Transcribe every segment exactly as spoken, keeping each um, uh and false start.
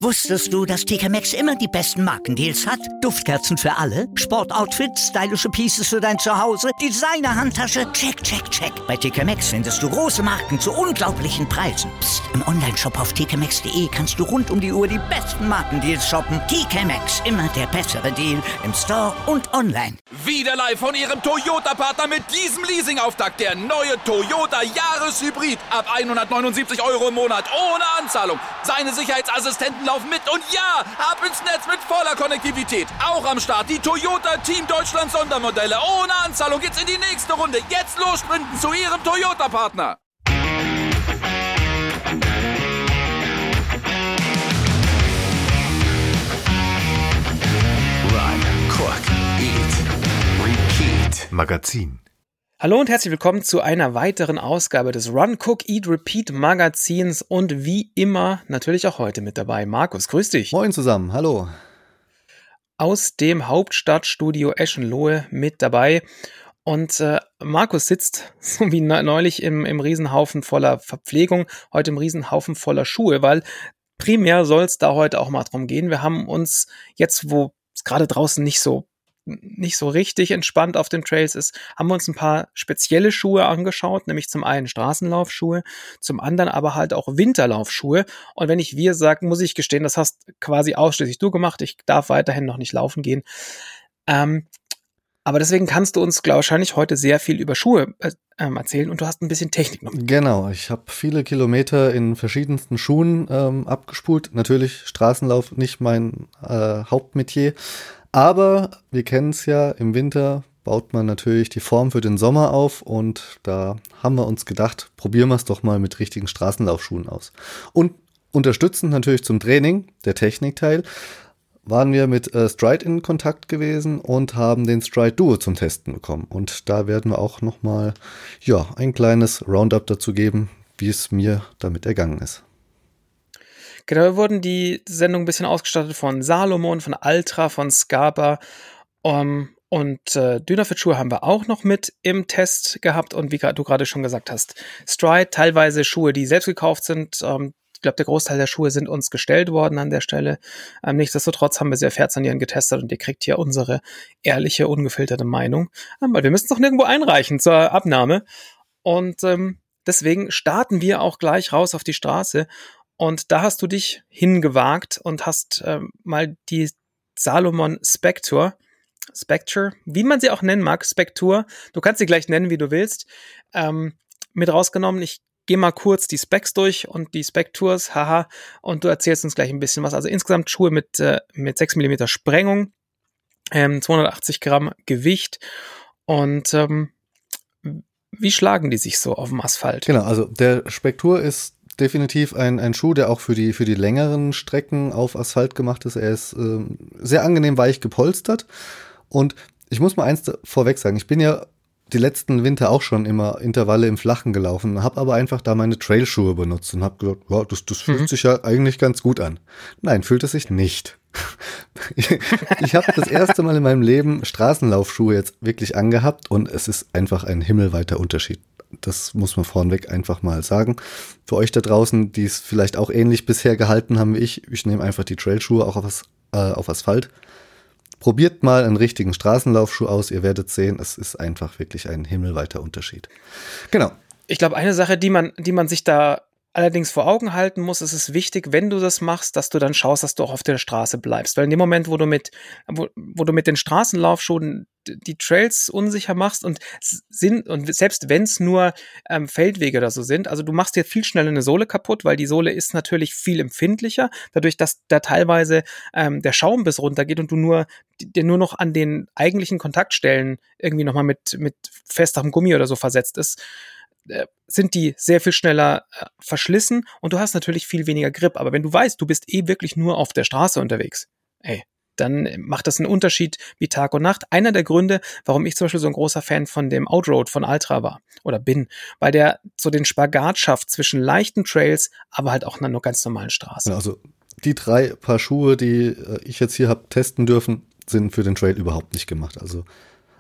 Wusstest du, dass T K Maxx immer die besten Markendeals hat? Duftkerzen für alle, Sportoutfits, stylische Pieces für dein Zuhause, Designer-Handtasche, check, check, check. Bei T K Maxx findest du große Marken zu unglaublichen Preisen. Psst. Im Onlineshop auf t k maxx punkt d e kannst du rund um die Uhr die besten Markendeals shoppen. T K Maxx, immer der bessere Deal im Store und online. Wieder live von Ihrem Toyota-Partner mit diesem Leasing-Auftakt. Der neue Toyota Jahreshybrid. Ab hundertneunundsiebzig Euro im Monat ohne Anzahlung. Seine Sicherheitsassistenten laufen mit und ja, ab ins Netz mit voller Konnektivität. Auch am Start die Toyota Team Deutschland Sondermodelle. Ohne Anzahlung geht's in die nächste Runde. Jetzt los sprinten zu Ihrem Toyota-Partner. Magazin. Hallo und herzlich willkommen zu einer weiteren Ausgabe des Run, Cook, Eat, Repeat Magazins und wie immer natürlich auch heute mit dabei Markus, grüß dich. Moin zusammen, hallo. Aus dem Hauptstadtstudio Eschenlohe mit dabei und äh, Markus sitzt so wie neulich im, im Riesenhaufen voller Verpflegung, heute im Riesenhaufen voller Schuhe, weil primär soll es da heute auch mal drum gehen. Wir haben uns jetzt, wo es gerade draußen nicht so nicht so richtig entspannt auf den Trails ist, haben wir uns ein paar spezielle Schuhe angeschaut, nämlich zum einen Straßenlaufschuhe, zum anderen aber halt auch Winterlaufschuhe. Und wenn ich wir sage, muss ich gestehen, das hast quasi ausschließlich du gemacht. Ich darf weiterhin noch nicht laufen gehen. Ähm, aber deswegen kannst du uns, glaube ich, wahrscheinlich heute sehr viel über Schuhe äh, erzählen und du hast ein bisschen Technik noch. Genau, ich habe viele Kilometer in verschiedensten Schuhen ähm, abgespult. Natürlich Straßenlauf nicht mein äh, Hauptmetier. Aber wir kennen es ja, im Winter baut man natürlich die Form für den Sommer auf und da haben wir uns gedacht, probieren wir es doch mal mit richtigen Straßenlaufschuhen aus. Und unterstützend natürlich zum Training, der Technikteil, waren wir mit äh, Stride in Kontakt gewesen und haben den Stride Duo zum Testen bekommen. Und da werden wir auch nochmal ja, ein kleines Roundup dazu geben, wie es mir damit ergangen ist. Genau, wir wurden die Sendung ein bisschen ausgestattet von Salomon, von Altra, von Scarpa um, und äh, Dynafit-Schuhe haben wir auch noch mit im Test gehabt und wie du gerade schon gesagt hast, Stride, teilweise Schuhe, die selbst gekauft sind. Ähm, ich glaube, der Großteil der Schuhe sind uns gestellt worden an der Stelle. Ähm, nichtsdestotrotz haben wir sehr fair an ihren getestet und ihr kriegt hier unsere ehrliche, ungefilterte Meinung, ähm, weil wir müssen es doch nirgendwo einreichen zur Abnahme und ähm, deswegen starten wir auch gleich raus auf die Straße. Und da hast du dich hingewagt und hast ähm, mal die Salomon Spectre, Spectre, wie man sie auch nennen mag, Spectre, du kannst sie gleich nennen, wie du willst, ähm, mit rausgenommen. Ich gehe mal kurz die Specs durch und die Spectures, haha, und du erzählst uns gleich ein bisschen was. Also insgesamt Schuhe mit, äh, mit sechs Millimeter Sprengung, ähm, zweihundertachtzig Gramm Gewicht und ähm, wie schlagen die sich so auf dem Asphalt? Genau, also der Spectre ist definitiv ein, ein Schuh, der auch für die, für die längeren Strecken auf Asphalt gemacht ist. Er ist äh, sehr angenehm weich gepolstert. Und ich muss mal eins vorweg sagen, ich bin ja die letzten Winter auch schon immer Intervalle im Flachen gelaufen, habe aber einfach da meine Trailschuhe benutzt und habe gedacht, ja, das, das fühlt mhm. sich ja eigentlich ganz gut an. Nein, fühlt es sich nicht. ich ich habe das erste Mal in meinem Leben Straßenlaufschuhe jetzt wirklich angehabt und es ist einfach ein himmelweiter Unterschied. Das muss man vorneweg einfach mal sagen. Für euch da draußen, die es vielleicht auch ähnlich bisher gehalten haben wie ich, ich nehme einfach die Trailschuhe auch auf, As- äh, auf Asphalt. Probiert mal einen richtigen Straßenlaufschuh aus, ihr werdet sehen, es ist einfach wirklich ein himmelweiter Unterschied. Genau. Ich glaube, eine Sache, die man, die man sich da allerdings vor Augen halten muss, ist es wichtig, wenn du das machst, dass du dann schaust, dass du auch auf der Straße bleibst. Weil in dem Moment, wo du mit, wo, wo du mit den Straßenlaufschuhen die Trails unsicher machst und sind, und selbst wenn es nur ähm, Feldwege oder so sind, also du machst dir viel schneller eine Sohle kaputt, weil die Sohle ist natürlich viel empfindlicher, dadurch, dass da teilweise ähm, der Schaumbiss runtergeht und du nur dir nur noch an den eigentlichen Kontaktstellen irgendwie nochmal mit, mit festerem Gummi oder so versetzt ist, sind die sehr viel schneller äh, verschlissen und du hast natürlich viel weniger Grip. Aber wenn du weißt, du bist eh wirklich nur auf der Straße unterwegs, ey, dann macht das einen Unterschied wie Tag und Nacht. Einer der Gründe, warum ich zum Beispiel so ein großer Fan von dem Outroad von Altra war oder bin, weil der so den Spagat schafft zwischen leichten Trails, aber halt auch einer nur ganz normalen Straße. Also die drei Paar Schuhe, die ich jetzt hier habe testen dürfen, sind für den Trail überhaupt nicht gemacht. Also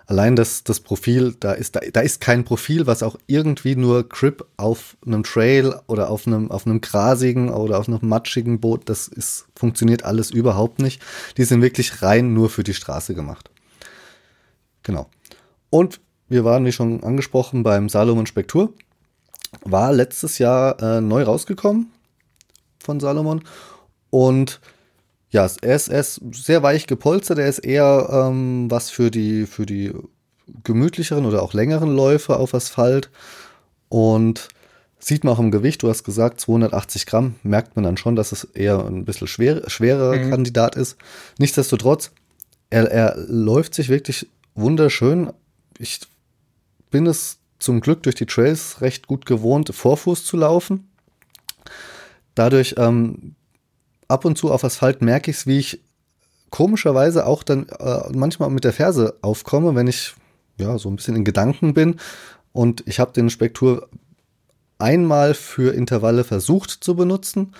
allein das, das Profil, da ist, da, da ist kein Profil, was auch irgendwie nur Grip auf einem Trail oder auf einem, auf einem grasigen oder auf einem matschigen Boot, das ist, funktioniert alles überhaupt nicht. Die sind wirklich rein nur für die Straße gemacht. Genau. Und wir waren, wie schon angesprochen, beim Salomon Spectour. War letztes Jahr äh, neu rausgekommen von Salomon. Und ja, er ist, er ist sehr weich gepolstert. Er ist eher ähm, was für die, für die gemütlicheren oder auch längeren Läufe auf Asphalt. Und sieht man auch im Gewicht, du hast gesagt, zweihundertachtzig Gramm, merkt man dann schon, dass es eher ein bisschen schwer, schwerer mhm. Kandidat ist. Nichtsdestotrotz, er, er läuft sich wirklich wunderschön. Ich bin es zum Glück durch die Trails recht gut gewohnt, Vorfuß zu laufen. Dadurch ähm, ab und zu auf Asphalt merke ich es, wie ich komischerweise auch dann äh, manchmal mit der Ferse aufkomme, wenn ich ja so ein bisschen in Gedanken bin. Und ich habe den Spectour einmal für Intervalle versucht zu benutzen.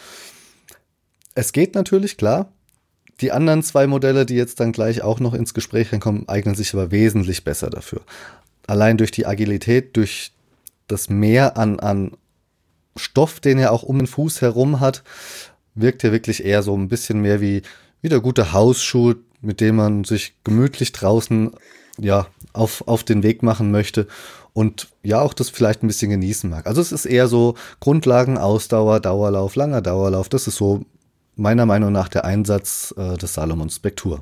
Es geht natürlich, klar. Die anderen zwei Modelle, die jetzt dann gleich auch noch ins Gespräch reinkommen, eignen sich aber wesentlich besser dafür. Allein durch die Agilität, durch das Mehr an, an Stoff, den er auch um den Fuß herum hat, wirkt er wirklich eher so ein bisschen mehr wie, wie der gute Hausschuh, mit dem man sich gemütlich draußen ja, auf, auf den Weg machen möchte und ja auch das vielleicht ein bisschen genießen mag. Also es ist eher so Grundlagen, Ausdauer, Dauerlauf, langer Dauerlauf. Das ist so meiner Meinung nach der Einsatz äh, des Salomon Spectour.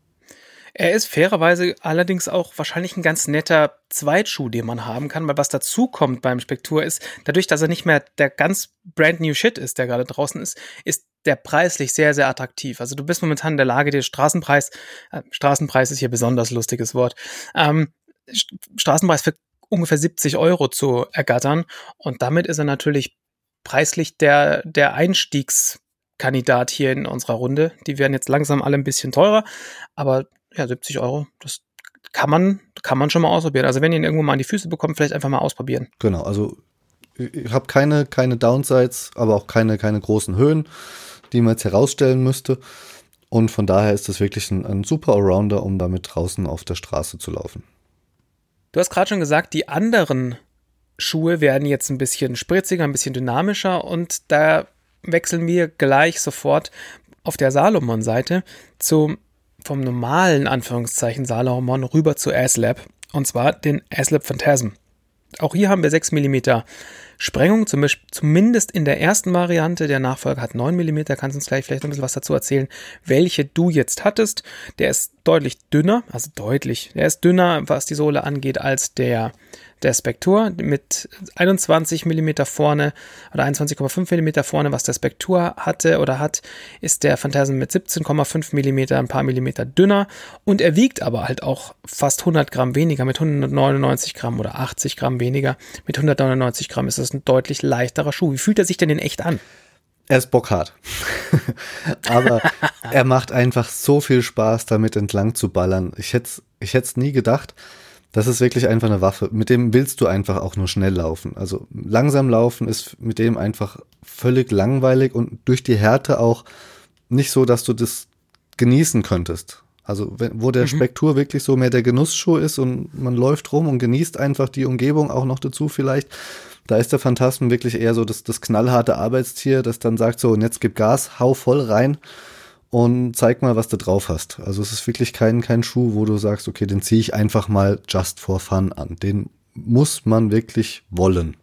Er ist fairerweise allerdings auch wahrscheinlich ein ganz netter Zweitschuh, den man haben kann, weil was dazu kommt beim Spectour ist, dadurch, dass er nicht mehr der ganz brand new Shit ist, der gerade draußen ist, ist der preislich sehr, sehr attraktiv. Also du bist momentan in der Lage, den Straßenpreis, äh, Straßenpreis ist hier besonders lustiges Wort, ähm, Straßenpreis für ungefähr siebzig Euro zu ergattern und damit ist er natürlich preislich der, der Einstiegskandidat hier in unserer Runde. Die werden jetzt langsam alle ein bisschen teurer, aber ja, siebzig Euro, das kann man, kann man schon mal ausprobieren. Also wenn ihr ihn irgendwo mal an die Füße bekommt, vielleicht einfach mal ausprobieren. Genau, also ich habe keine, keine Downsides, aber auch keine, keine großen Höhen, die man jetzt herausstellen müsste. Und von daher ist das wirklich ein, ein super Allrounder, um damit draußen auf der Straße zu laufen. Du hast gerade schon gesagt, die anderen Schuhe werden jetzt ein bisschen spritziger, ein bisschen dynamischer und da wechseln wir gleich sofort auf der Salomon-Seite zu vom normalen, Anführungszeichen, Salomon rüber zu Aslab, und zwar den Aslab Phantasm. Auch hier haben wir sechs Millimeter Sprengung, zum Beispiel, zumindest in der ersten Variante. Der Nachfolger hat neun Millimeter, kannst du uns gleich vielleicht noch ein bisschen was dazu erzählen, welche du jetzt hattest. Der ist deutlich dünner, also deutlich, der ist dünner, was die Sohle angeht, als der der Spectour mit einundzwanzig Millimeter vorne oder einundzwanzig Komma fünf Millimeter vorne, was der Spectour hatte oder hat, ist der Phantasm mit siebzehn Komma fünf Millimeter, ein paar Millimeter dünner und er wiegt aber halt auch fast hundert Gramm weniger, mit hundertneunundneunzig Gramm oder achtzig Gramm weniger. Mit hundertneunundneunzig Gramm ist das ein deutlich leichterer Schuh. Wie fühlt er sich denn in echt an? Er ist bockhart. Aber er macht einfach so viel Spaß, damit entlang zu ballern. Ich hätte ich hätte es nie gedacht. Das ist wirklich einfach eine Waffe. Mit dem willst du einfach auch nur schnell laufen. Also langsam laufen ist mit dem einfach völlig langweilig und durch die Härte auch nicht so, dass du das genießen könntest. Also wenn, wo der mhm. Spectour wirklich so mehr der Genussschuh ist und man läuft rum und genießt einfach die Umgebung auch noch dazu vielleicht, da ist der Phantasm wirklich eher so das, das knallharte Arbeitstier, das dann sagt so, und jetzt gib Gas, hau voll rein und zeig mal, was du drauf hast. Also es ist wirklich kein, kein Schuh, wo du sagst, okay, den ziehe ich einfach mal just for fun an. Den muss man wirklich wollen.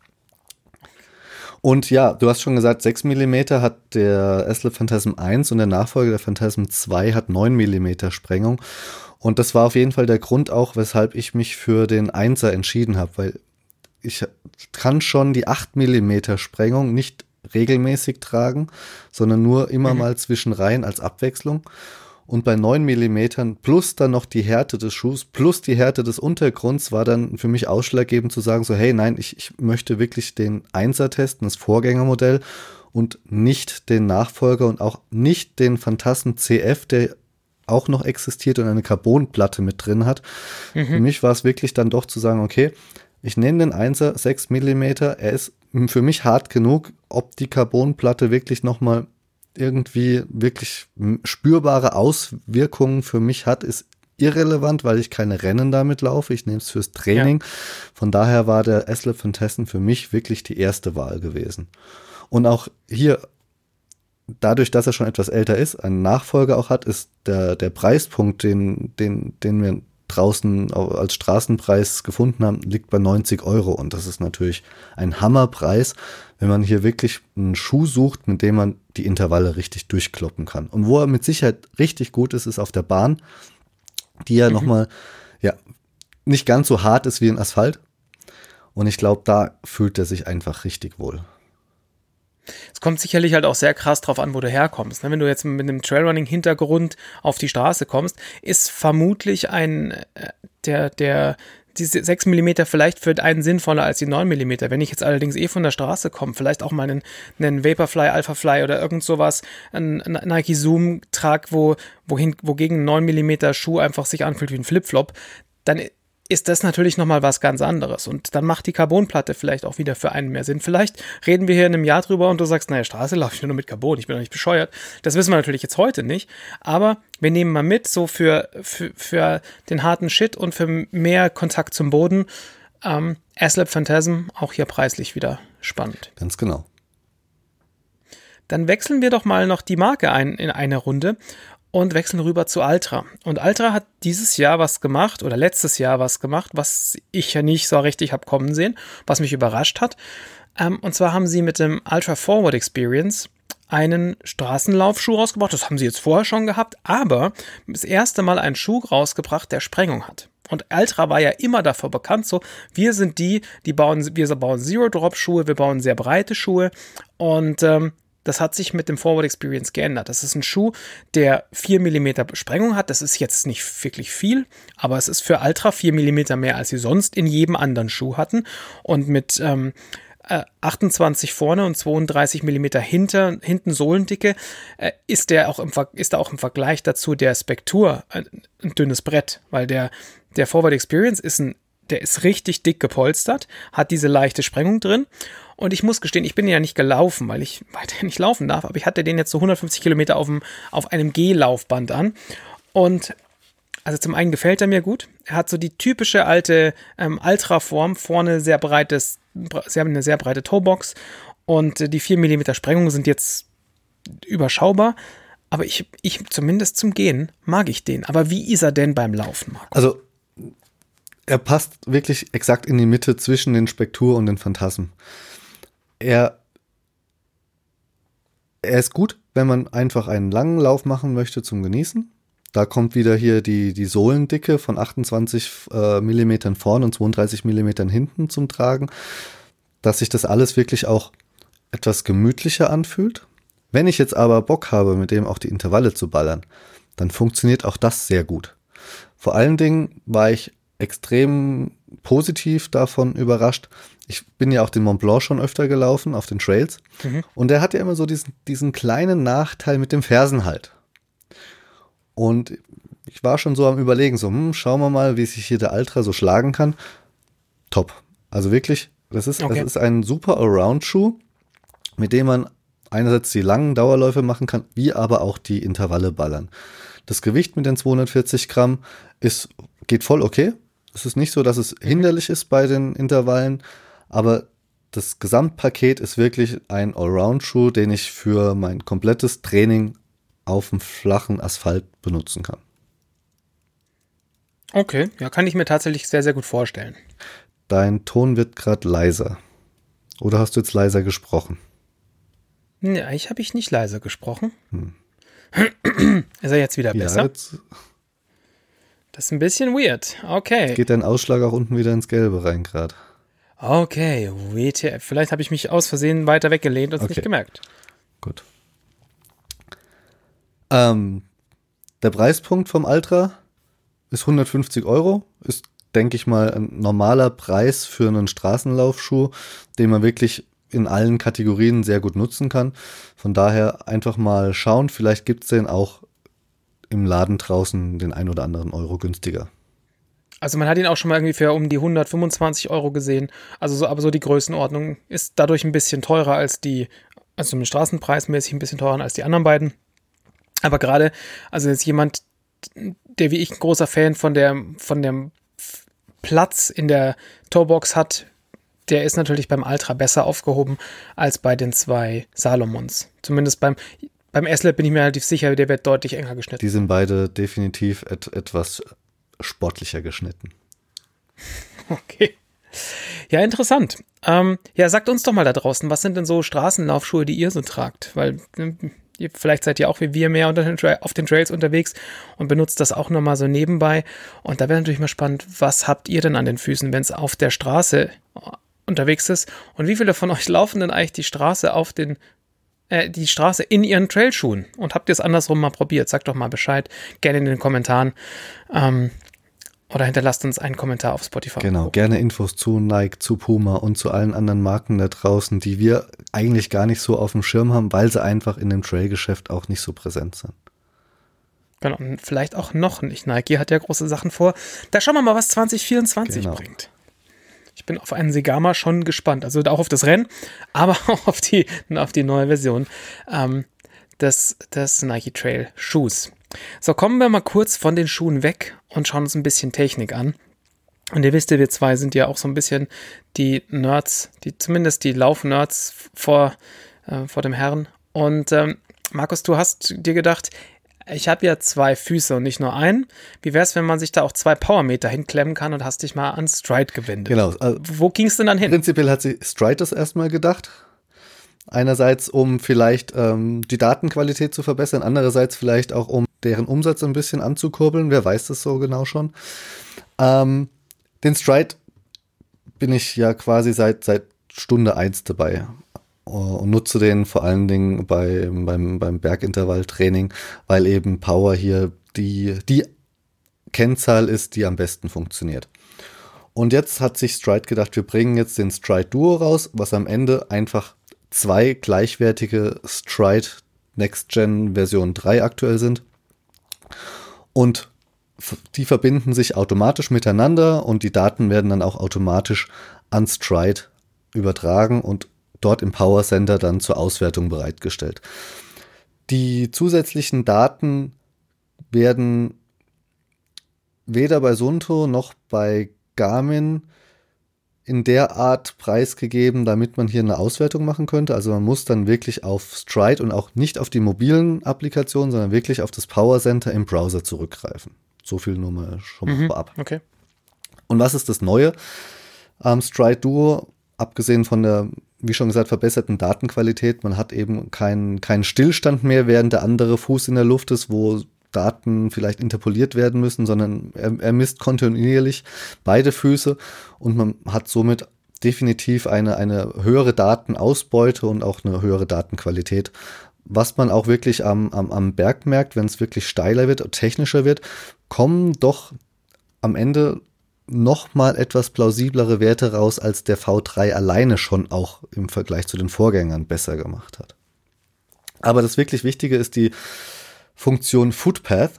Und ja, du hast schon gesagt, sechs Millimeter hat der Aslab Phantasm eins und der Nachfolger der Phantasm zwei hat neun Millimeter Sprengung. Und das war auf jeden Fall der Grund auch, weshalb ich mich für den Einser entschieden habe, weil ich kann schon die acht Millimeter Sprengung nicht regelmäßig tragen, sondern nur immer mhm. mal zwischenrein als Abwechslung. Und bei neun Millimetern plus dann noch die Härte des Schuhs plus die Härte des Untergrunds war dann für mich ausschlaggebend zu sagen, so hey, nein, ich, ich möchte wirklich den Einser testen, das Vorgängermodell und nicht den Nachfolger und auch nicht den Phantasm C F, der auch noch existiert und eine Carbonplatte mit drin hat. Mhm. Für mich war es wirklich dann doch zu sagen, okay, ich nenne den Einser sechs Millimeter, er ist für mich hart genug, ob die Carbonplatte wirklich nochmal irgendwie wirklich spürbare Auswirkungen für mich hat, ist irrelevant, weil ich keine Rennen damit laufe. Ich nehme es fürs Training. Ja. Von daher war der Aslip Phantasm für mich wirklich die erste Wahl gewesen. Und auch hier, dadurch, dass er schon etwas älter ist, einen Nachfolger auch hat, ist der, der Preispunkt, den, den, den wir draußen als Straßenpreis gefunden haben, liegt bei neunzig Euro. Und das ist natürlich ein Hammerpreis, wenn man hier wirklich einen Schuh sucht, mit dem man die Intervalle richtig durchkloppen kann. Und wo er mit Sicherheit richtig gut ist, ist auf der Bahn, die ja mhm. nochmal, ja, nicht ganz so hart ist wie in Asphalt. Und ich glaube, da fühlt er sich einfach richtig wohl. Es kommt sicherlich halt auch sehr krass drauf an, wo du herkommst. Wenn du jetzt mit einem Trailrunning-Hintergrund auf die Straße kommst, ist vermutlich ein, der, der, diese sechs Millimeter vielleicht für einen sinnvoller als die neun Millimeter. Wenn ich jetzt allerdings eh von der Straße komme, vielleicht auch mal einen, einen Vaporfly, Alphafly oder irgend sowas, einen, einen Nike Zoom trage, wo, wohin, wogegen ein neun Millimeter Schuh einfach sich anfühlt wie ein Flipflop, dann ist das natürlich nochmal was ganz anderes. Und dann macht die Carbonplatte vielleicht auch wieder für einen mehr Sinn. Vielleicht reden wir hier in einem Jahr drüber und du sagst, naja, Straße laufe ich nur mit Carbon, ich bin doch nicht bescheuert. Das wissen wir natürlich jetzt heute nicht. Aber wir nehmen mal mit, so für, für, für den harten Shit und für mehr Kontakt zum Boden. Ähm, Aslip Phantasm, auch hier preislich wieder spannend. Ganz genau. Dann wechseln wir doch mal noch die Marke ein in einer Runde. Und wechseln rüber zu Altra. Und Altra hat dieses Jahr was gemacht, oder letztes Jahr was gemacht, was ich ja nicht so richtig habe kommen sehen, was mich überrascht hat. Ähm, und zwar haben sie mit dem Ultra Forward Experience einen Straßenlaufschuh rausgebracht. Das haben sie jetzt vorher schon gehabt, aber das erste Mal einen Schuh rausgebracht, der Sprengung hat. Und Altra war ja immer davor bekannt, so, wir sind die, die bauen, wir bauen Zero-Drop-Schuhe, wir bauen sehr breite Schuhe. Und ähm, das hat sich mit dem Forward Experience geändert. Das ist ein Schuh, der vier Millimeter Sprengung hat. Das ist jetzt nicht wirklich viel, aber es ist für Altra vier Millimeter mehr, als sie sonst in jedem anderen Schuh hatten. Und mit ähm, achtundzwanzig vorne und zweiunddreißig Millimeter hinter, hinten Sohlendicke äh, ist der auch im, ist da auch im Vergleich dazu der Spectur ein, ein dünnes Brett, weil der, der Forward Experience ist ein Der ist richtig dick gepolstert, hat diese leichte Sprengung drin. Und ich muss gestehen, ich bin ja nicht gelaufen, weil ich weiterhin nicht laufen darf, aber ich hatte den jetzt so hundertfünfzig Kilometer auf, dem, auf einem G-Laufband an. Und also zum einen gefällt er mir gut. Er hat so die typische alte ähm, Ultra-Form, vorne sehr breites, sehr, eine sehr breite Toebox. Und äh, die vier Millimeter Sprengung sind jetzt überschaubar. Aber ich, ich zumindest zum Gehen mag ich den. Aber wie ist er denn beim Laufen, Marco? Also er passt wirklich exakt in die Mitte zwischen den Spectur und den Phantasm. Er, er ist gut, wenn man einfach einen langen Lauf machen möchte zum Genießen. Da kommt wieder hier die, die Sohlendicke von achtundzwanzig äh, Millimetern vorn und zweiunddreißig Millimetern hinten zum Tragen, dass sich das alles wirklich auch etwas gemütlicher anfühlt. Wenn ich jetzt aber Bock habe, mit dem auch die Intervalle zu ballern, dann funktioniert auch das sehr gut. Vor allen Dingen war ich extrem positiv davon überrascht. Ich bin ja auch den Mont Blanc schon öfter gelaufen, auf den Trails. Mhm. Und der hat ja immer so diesen, diesen kleinen Nachteil mit dem Fersenhalt. Und ich war schon so am Überlegen, so, hm, schauen wir mal, wie sich hier der Ultra so schlagen kann. Top. Also wirklich, das ist, okay. Das ist ein super Allround-Schuh, mit dem man einerseits die langen Dauerläufe machen kann, wie aber auch die Intervalle ballern. Das Gewicht mit den zweihundertvierzig Gramm ist, geht voll okay. Es ist nicht so, dass es hinderlich ist bei den Intervallen, aber das Gesamtpaket ist wirklich ein Allround-Schuh, den ich für mein komplettes Training auf dem flachen Asphalt benutzen kann. Okay, ja, kann ich mir tatsächlich sehr, sehr gut vorstellen. Dein Ton wird gerade leiser. Oder hast du jetzt leiser gesprochen? Ja, ich habe ich nicht leiser gesprochen. Hm. Ist er jetzt wieder besser? Ja, jetzt das ist ein bisschen weird. Okay. Geht dein Ausschlag auch unten wieder ins Gelbe rein gerade. Okay, W T F. Vielleicht habe ich mich aus Versehen weiter weggelehnt und es okay. nicht gemerkt. Gut. Ähm, der Preispunkt vom Ultra ist hundertfünfzig Euro. Ist, denke ich mal, ein normaler Preis für einen Straßenlaufschuh, den man wirklich in allen Kategorien sehr gut nutzen kann. Von daher einfach mal schauen. Vielleicht gibt es den auch im Laden draußen den ein oder anderen Euro günstiger. Also man hat ihn auch schon mal irgendwie für um die hundertfünfundzwanzig Euro gesehen. Also so, aber so die Größenordnung ist dadurch ein bisschen teurer als die, also im Straßenpreismäßig ein bisschen teurer als die anderen beiden. Aber gerade, also jetzt jemand, der wie ich ein großer Fan von der von dem Platz in der Toebox hat, der ist natürlich beim Ultra besser aufgehoben als bei den zwei Salomons. Zumindest beim beim S-Lab bin ich mir relativ sicher, der wird deutlich enger geschnitten. Die sind beide definitiv et- etwas sportlicher geschnitten. Okay. Ja, interessant. Ähm, ja, sagt uns doch mal da draußen, was sind denn so Straßenlaufschuhe, die ihr so tragt? Weil äh, ihr, vielleicht seid ihr auch wie wir mehr unter den Tra- auf den Trails unterwegs und benutzt das auch nochmal so nebenbei. Und da wäre natürlich mal spannend, was habt ihr denn an den Füßen, wenn es auf der Straße unterwegs ist? Und wie viele von euch laufen denn eigentlich die Straße auf den äh, die Straße in ihren Trailschuhen? Und habt ihr es andersrum mal probiert? Sagt doch mal Bescheid. Gerne in den Kommentaren. Ähm, Oder hinterlasst uns einen Kommentar auf Spotify. Genau, gerne Infos zu Nike, zu Puma und zu allen anderen Marken da draußen, die wir eigentlich gar nicht so auf dem Schirm haben, weil sie einfach in dem Trail-Geschäft auch nicht so präsent sind. Genau, und vielleicht auch noch nicht. Nike hat ja große Sachen vor. Da schauen wir mal, was zwanzig vierundzwanzig Genau. bringt. Ich bin auf einen Segama schon gespannt. Also auch auf das Rennen, aber auch auf die, auf die neue Version ähm, des, des Nike Trail Schuhs. So, kommen wir mal kurz von den Schuhen weg und schauen uns ein bisschen Technik an. Und ihr wisst ja, wir zwei sind ja auch so ein bisschen die Nerds, die zumindest die Lauf-Nerds vor, äh, vor dem Herrn. Und ähm, Markus, du hast dir gedacht, ich habe ja zwei Füße und nicht nur einen. Wie wäre es, wenn man sich da auch zwei Powermeter hinklemmen kann und hast dich mal an Stride gewendet? Genau. Also Wo ging es denn dann hin? prinzipiell hat sie Stride das erstmal gedacht. Einerseits, um vielleicht ähm, die Datenqualität zu verbessern, andererseits vielleicht auch, um deren Umsatz ein bisschen anzukurbeln. Wer weiß das so genau schon. Ähm, den Stride bin ich ja quasi seit, seit Stunde eins dabei und nutze den vor allen Dingen bei, beim, beim Bergintervalltraining, weil eben Power hier die, die Kennzahl ist, die am besten funktioniert. Und jetzt hat sich Stride gedacht, wir bringen jetzt den Stride Duo raus, was am Ende einfach zwei gleichwertige Stride Next Gen Version drei aktuell sind. Und die verbinden sich automatisch miteinander und die Daten werden dann auch automatisch an Stride übertragen und dort im Power Center dann zur Auswertung bereitgestellt. Die zusätzlichen Daten werden weder bei Suunto noch bei Garmin in der Art preisgegeben, damit man hier eine Auswertung machen könnte. Also man muss dann wirklich auf Stride und auch nicht auf die mobilen Applikationen, sondern wirklich auf das Power Center im Browser zurückgreifen. So viel nur mal schon mal Mhm, vorab. okay. Und was ist das Neue am Stride Duo? Abgesehen von der, wie schon gesagt, verbesserten Datenqualität. Man hat eben keinen keinen Stillstand mehr, während der andere Fuß in der Luft ist, wo Daten vielleicht interpoliert werden müssen, sondern er, er misst kontinuierlich beide Füße und man hat somit definitiv eine, eine höhere Datenausbeute und auch eine höhere Datenqualität. Was man auch wirklich am, am, am Berg merkt, wenn es wirklich steiler wird und technischer wird, kommen doch am Ende noch mal etwas plausiblere Werte raus, als der V drei alleine schon auch im Vergleich zu den Vorgängern besser gemacht hat. Aber das wirklich Wichtige ist die Funktion Footpath.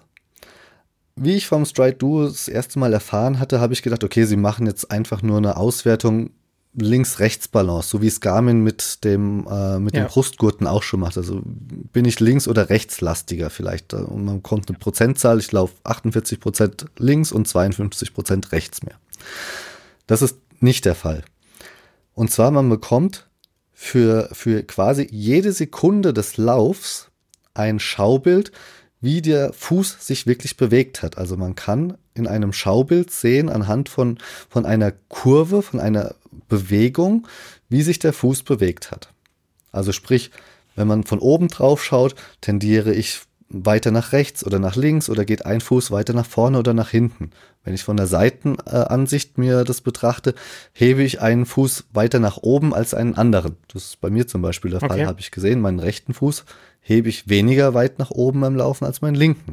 Wie ich vom Stride Duo das erste Mal erfahren hatte, habe ich gedacht, okay, sie machen jetzt einfach nur eine Auswertung Links-Rechts-Balance, so wie es Garmin mit dem äh, mit Ja. dem Brustgurten auch schon macht. Also bin ich links- oder rechtslastiger vielleicht. Und man kommt eine Prozentzahl, ich laufe achtundvierzig Prozent links und zweiundfünfzig Prozent rechts mehr. Das ist nicht der Fall. Und zwar, man bekommt für, für quasi jede Sekunde des Laufs ein Schaubild, wie der Fuß sich wirklich bewegt hat. Also man kann in einem Schaubild sehen, anhand von, von einer Kurve, von einer Bewegung, wie sich der Fuß bewegt hat. Also sprich, wenn man von oben drauf schaut, tendiere ich weiter nach rechts oder nach links oder geht ein Fuß weiter nach vorne oder nach hinten. Wenn ich von der Seitenansicht mir das betrachte, hebe ich einen Fuß weiter nach oben als einen anderen. Das ist bei mir zum Beispiel der Fall, Okay. habe ich gesehen. Meinen rechten Fuß hebe ich weniger weit nach oben beim Laufen als meinen linken.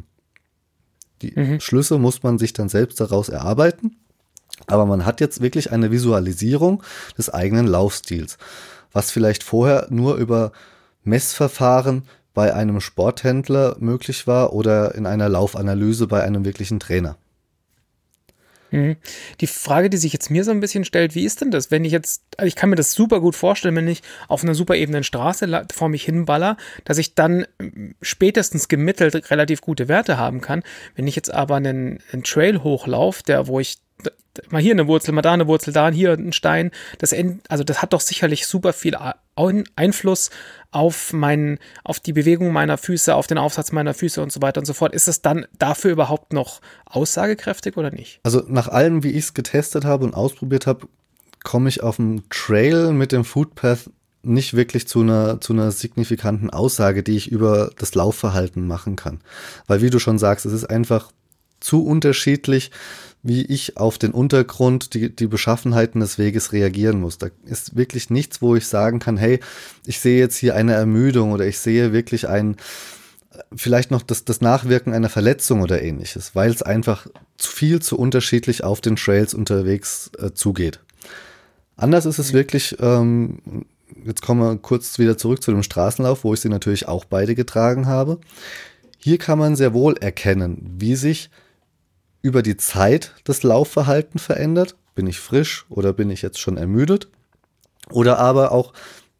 Die Mhm. Schlüsse muss man sich dann selbst daraus erarbeiten. Aber man hat jetzt wirklich eine Visualisierung des eigenen Laufstils, was vielleicht vorher nur über Messverfahren bei einem Sporthändler möglich war oder in einer Laufanalyse bei einem wirklichen Trainer. Die Frage, die sich jetzt mir so ein bisschen stellt, wie ist denn das, wenn ich jetzt, also ich kann mir das super gut vorstellen, wenn ich auf einer super ebenen Straße vor mich hinballer, dass ich dann spätestens gemittelt relativ gute Werte haben kann. Wenn ich jetzt aber einen, einen Trail hochlaufe, der, wo ich mal hier eine Wurzel, mal da eine Wurzel, da hier ein Stein, das, also das hat doch sicherlich super viel Einfluss auf meinen, auf die Bewegung meiner Füße, auf den Aufsatz meiner Füße und so weiter und so fort. Ist es dann dafür überhaupt noch aussagekräftig oder nicht? Also nach allem, wie ich es getestet habe und ausprobiert habe, komme ich auf dem Trail mit dem Footpath nicht wirklich zu einer, zu einer signifikanten Aussage, die ich über das Laufverhalten machen kann. Weil wie du schon sagst, es ist einfach zu unterschiedlich, wie ich auf den Untergrund, die, die Beschaffenheiten des Weges reagieren muss. Da ist wirklich nichts, wo ich sagen kann, hey, ich sehe jetzt hier eine Ermüdung oder ich sehe wirklich ein, vielleicht noch das, das Nachwirken einer Verletzung oder ähnliches, weil es einfach zu viel zu unterschiedlich auf den Trails unterwegs äh, zugeht. Anders ist es wirklich, ähm, jetzt kommen wir kurz wieder zurück zu dem Straßenlauf, wo ich sie natürlich auch beide getragen habe. Hier kann man sehr wohl erkennen, wie sich über die Zeit das Laufverhalten verändert. Bin ich frisch oder bin ich jetzt schon ermüdet? Oder aber auch,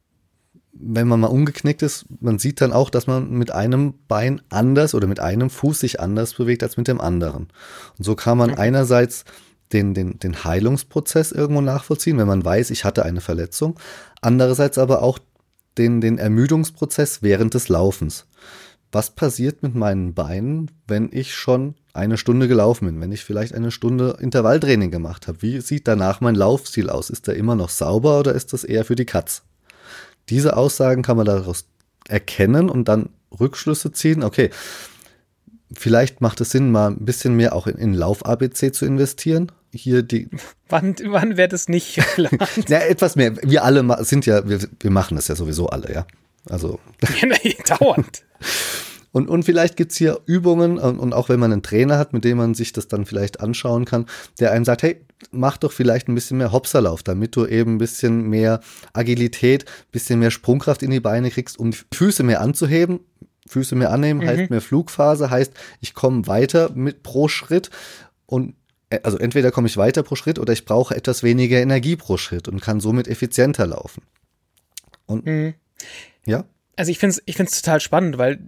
wenn man mal umgeknickt ist, man sieht dann auch, dass man mit einem Bein anders oder mit einem Fuß sich anders bewegt als mit dem anderen. Und so kann man einerseits den, den, den Heilungsprozess irgendwo nachvollziehen, wenn man weiß, ich hatte eine Verletzung. Andererseits aber auch den, den Ermüdungsprozess während des Laufens. Was passiert mit meinen Beinen, wenn ich schon eine Stunde gelaufen bin, wenn ich vielleicht eine Stunde Intervalltraining gemacht habe? Wie sieht danach mein Laufstil aus? Ist der immer noch sauber oder ist das eher für die Katz? Diese Aussagen kann man daraus erkennen und dann Rückschlüsse ziehen. Okay, vielleicht macht es Sinn, mal ein bisschen mehr auch in, in Lauf-A B C zu investieren. Hier die. Wann, wann wäre das nicht relevant? Ja, etwas mehr. Wir alle sind ja, wir, wir machen das ja sowieso alle, ja. Also. Ja, nee, dauernd. Und, und vielleicht gibt's hier Übungen und, und auch wenn man einen Trainer hat, mit dem man sich das dann vielleicht anschauen kann, der einem sagt, hey, mach doch vielleicht ein bisschen mehr Hopserlauf, damit du eben ein bisschen mehr Agilität, ein bisschen mehr Sprungkraft in die Beine kriegst, um die Füße mehr anzuheben. Füße mehr annehmen, mhm. heißt mehr Flugphase, heißt, ich komme weiter mit pro Schritt und also entweder komme ich weiter pro Schritt oder ich brauche etwas weniger Energie pro Schritt und kann somit effizienter laufen. Und mhm. ja? Also ich finde es ich find's total spannend, weil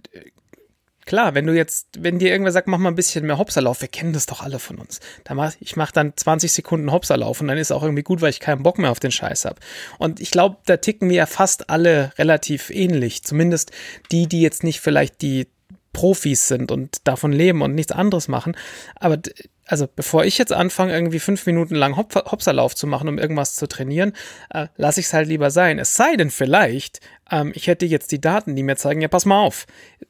klar, wenn du jetzt, wenn dir irgendwer sagt, mach mal ein bisschen mehr Hopserlauf, wir kennen das doch alle von uns. Da mach, ich mache dann zwanzig Sekunden Hopserlauf und dann ist auch irgendwie gut, weil ich keinen Bock mehr auf den Scheiß habe. Und ich glaube, da ticken wir ja fast alle relativ ähnlich. Zumindest die, die jetzt nicht vielleicht die Profis sind und davon leben und nichts anderes machen. Aber also bevor ich jetzt anfange, irgendwie fünf Minuten lang Hop Hopserlauf zu machen, um irgendwas zu trainieren, äh, lasse ich es halt lieber sein. Es sei denn vielleicht, ähm, ich hätte jetzt die Daten, die mir zeigen, ja pass mal auf,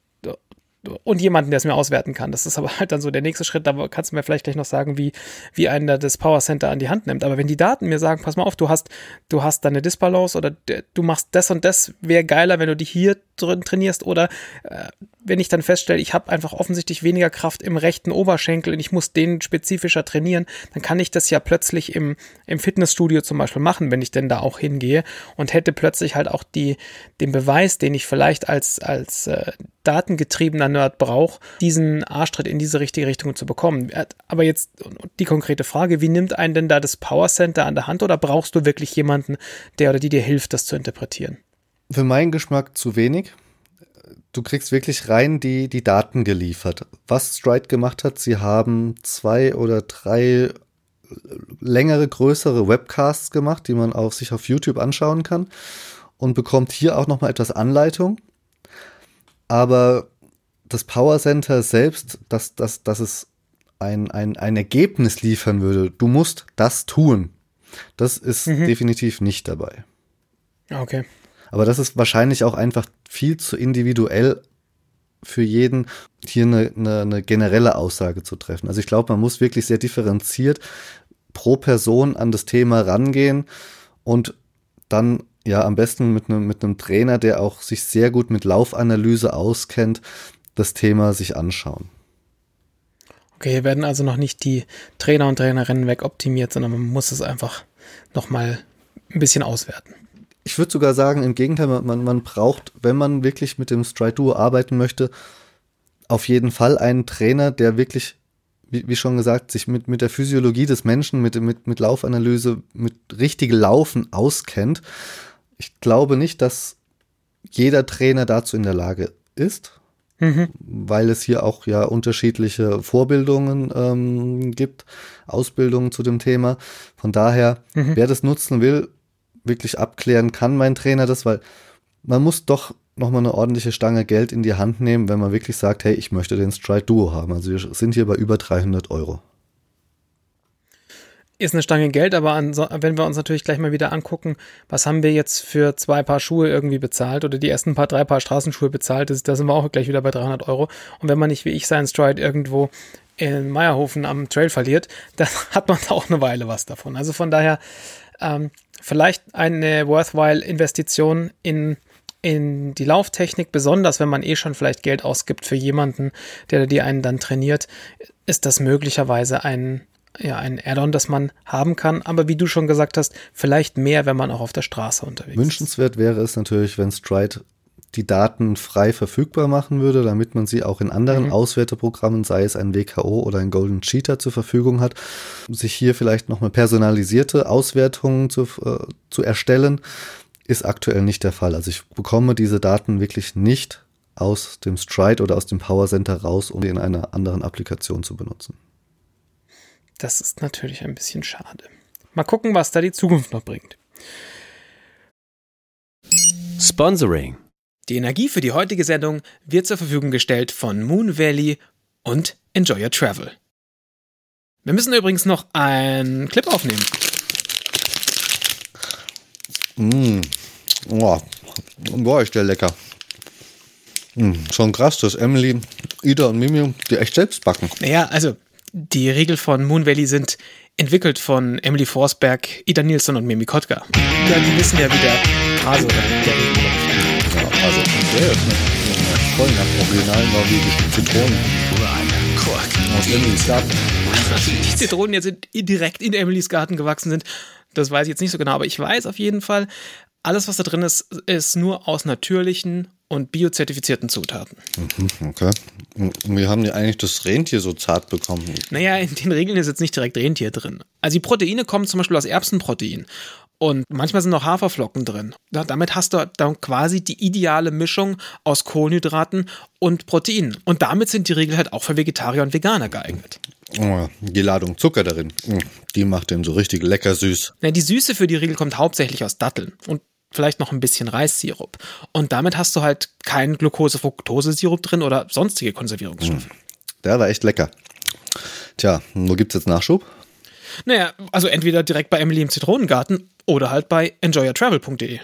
und jemanden, der es mir auswerten kann. Das ist aber halt dann so der nächste Schritt. Da kannst du mir vielleicht gleich noch sagen, wie, wie einen da das Power Center an die Hand nimmt. Aber wenn die Daten mir sagen, pass mal auf, du hast, du hast da eine Disbalance oder du machst das und das, wäre geiler, wenn du dich hier drin trainierst oder äh, wenn ich dann feststelle, ich habe einfach offensichtlich weniger Kraft im rechten Oberschenkel und ich muss den spezifischer trainieren, dann kann ich das ja plötzlich im, im Fitnessstudio zum Beispiel machen, wenn ich denn da auch hingehe und hätte plötzlich halt auch die, den Beweis, den ich vielleicht als, als äh, datengetriebener Nerd brauche, diesen Arschtritt in diese richtige Richtung zu bekommen. Aber jetzt die konkrete Frage, wie nimmt einen denn da das Power Center an der Hand oder brauchst du wirklich jemanden, der oder die dir hilft, das zu interpretieren? Für meinen Geschmack zu wenig. Du kriegst wirklich rein die, die Daten geliefert. Was Stride gemacht hat, sie haben zwei oder drei längere, größere Webcasts gemacht, die man auch sich auf YouTube anschauen kann und bekommt hier auch nochmal etwas Anleitung. Aber das Power Center selbst, dass, dass, dass es ein, ein, ein Ergebnis liefern würde, du musst das tun, das ist mhm. definitiv nicht dabei. Okay. Aber das ist wahrscheinlich auch einfach viel zu individuell für jeden, hier eine, eine, eine generelle Aussage zu treffen. Also ich glaube, man muss wirklich sehr differenziert pro Person an das Thema rangehen und dann ja am besten mit einem, mit einem Trainer, der auch sich sehr gut mit Laufanalyse auskennt, das Thema sich anschauen. Okay, hier werden also noch nicht die Trainer und Trainerinnen wegoptimiert, sondern man muss es einfach nochmal ein bisschen auswerten. Ich würde sogar sagen, im Gegenteil, man, man braucht, wenn man wirklich mit dem Stride Duo arbeiten möchte, auf jeden Fall einen Trainer, der wirklich wie, wie schon gesagt, sich mit, mit der Physiologie des Menschen, mit, mit, mit Laufanalyse, mit richtigem Laufen auskennt. Ich glaube nicht, dass jeder Trainer dazu in der Lage ist, mhm. weil es hier auch ja unterschiedliche Vorbildungen ähm, gibt, Ausbildungen zu dem Thema. Von daher, mhm. wer das nutzen will, wirklich abklären, kann mein Trainer das, weil man muss doch nochmal eine ordentliche Stange Geld in die Hand nehmen, wenn man wirklich sagt, hey, ich möchte den Stride Duo haben. Also wir sind hier bei über dreihundert Euro. Ist eine Stange Geld, aber an, wenn wir uns natürlich gleich mal wieder angucken, was haben wir jetzt für zwei Paar Schuhe irgendwie bezahlt oder die ersten paar, drei Paar Straßenschuhe bezahlt, das, da sind wir auch gleich wieder bei dreihundert Euro. Und wenn man nicht wie ich seinen Stride irgendwo in Meierhofen am Trail verliert, dann hat man auch eine Weile was davon. Also von daher ähm, vielleicht eine worthwhile Investition in in die Lauftechnik, besonders wenn man eh schon vielleicht Geld ausgibt für jemanden, der die einen dann trainiert, ist das möglicherweise ein ja, ein Add-on, das man haben kann, aber wie du schon gesagt hast, vielleicht mehr, wenn man auch auf der Straße unterwegs ist. Wünschenswert wäre es natürlich, wenn Stride die Daten frei verfügbar machen würde, damit man sie auch in anderen mhm. Auswerteprogrammen, sei es ein W K O oder ein Golden Cheetah zur Verfügung hat, sich hier vielleicht nochmal personalisierte Auswertungen zu, äh, zu erstellen, ist aktuell nicht der Fall. Also ich bekomme diese Daten wirklich nicht aus dem Stride oder aus dem Power Center raus, um sie in einer anderen Applikation zu benutzen. Das ist natürlich ein bisschen schade. Mal gucken, was da die Zukunft noch bringt. Sponsoring. Die Energie für die heutige Sendung wird zur Verfügung gestellt von Moon Valley und Enjoy Your Travel. Wir müssen übrigens noch einen Clip aufnehmen. Mmh. Oh. Boah, ist der lecker. Mmh. Schon krass, dass Emily, Ida und Mimi die echt selbst backen. Naja, also die Riegel von Moon Valley sind entwickelt von Emily Forsberg, Ida Nilsson und Mimi Kotka. Ja, die wissen ja, wie der Hase oder der Riegel läuft. Ja, also der ist voll nach originalen norwegischen Zitronen. Aus Emilys Garten. Die Zitronen jetzt direkt in Emilys Garten gewachsen sind, das weiß ich jetzt nicht so genau, aber ich weiß auf jeden Fall, alles, was da drin ist, ist nur aus natürlichen und biozertifizierten Zutaten. Okay. Und wie haben die eigentlich das Rentier so zart bekommen? Naja, in den Regeln ist jetzt nicht direkt Rentier drin. Also die Proteine kommen zum Beispiel aus Erbsenprotein. Und manchmal sind noch Haferflocken drin. Ja, damit hast du dann quasi die ideale Mischung aus Kohlenhydraten und Proteinen. Und damit sind die Riegel halt auch für Vegetarier und Veganer geeignet. Oh, die Ladung Zucker darin, die macht den so richtig lecker süß. Na, die Süße für die Riegel kommt hauptsächlich aus Datteln und vielleicht noch ein bisschen Reissirup. Und damit hast du halt keinen Glucose-Fructose-Sirup drin oder sonstige Konservierungsstoffe. Der war echt lecker. Tja, wo gibt's jetzt Nachschub? Naja, also entweder direkt bei Emily im Zitronengarten oder halt bei enjoy your travel punkt de.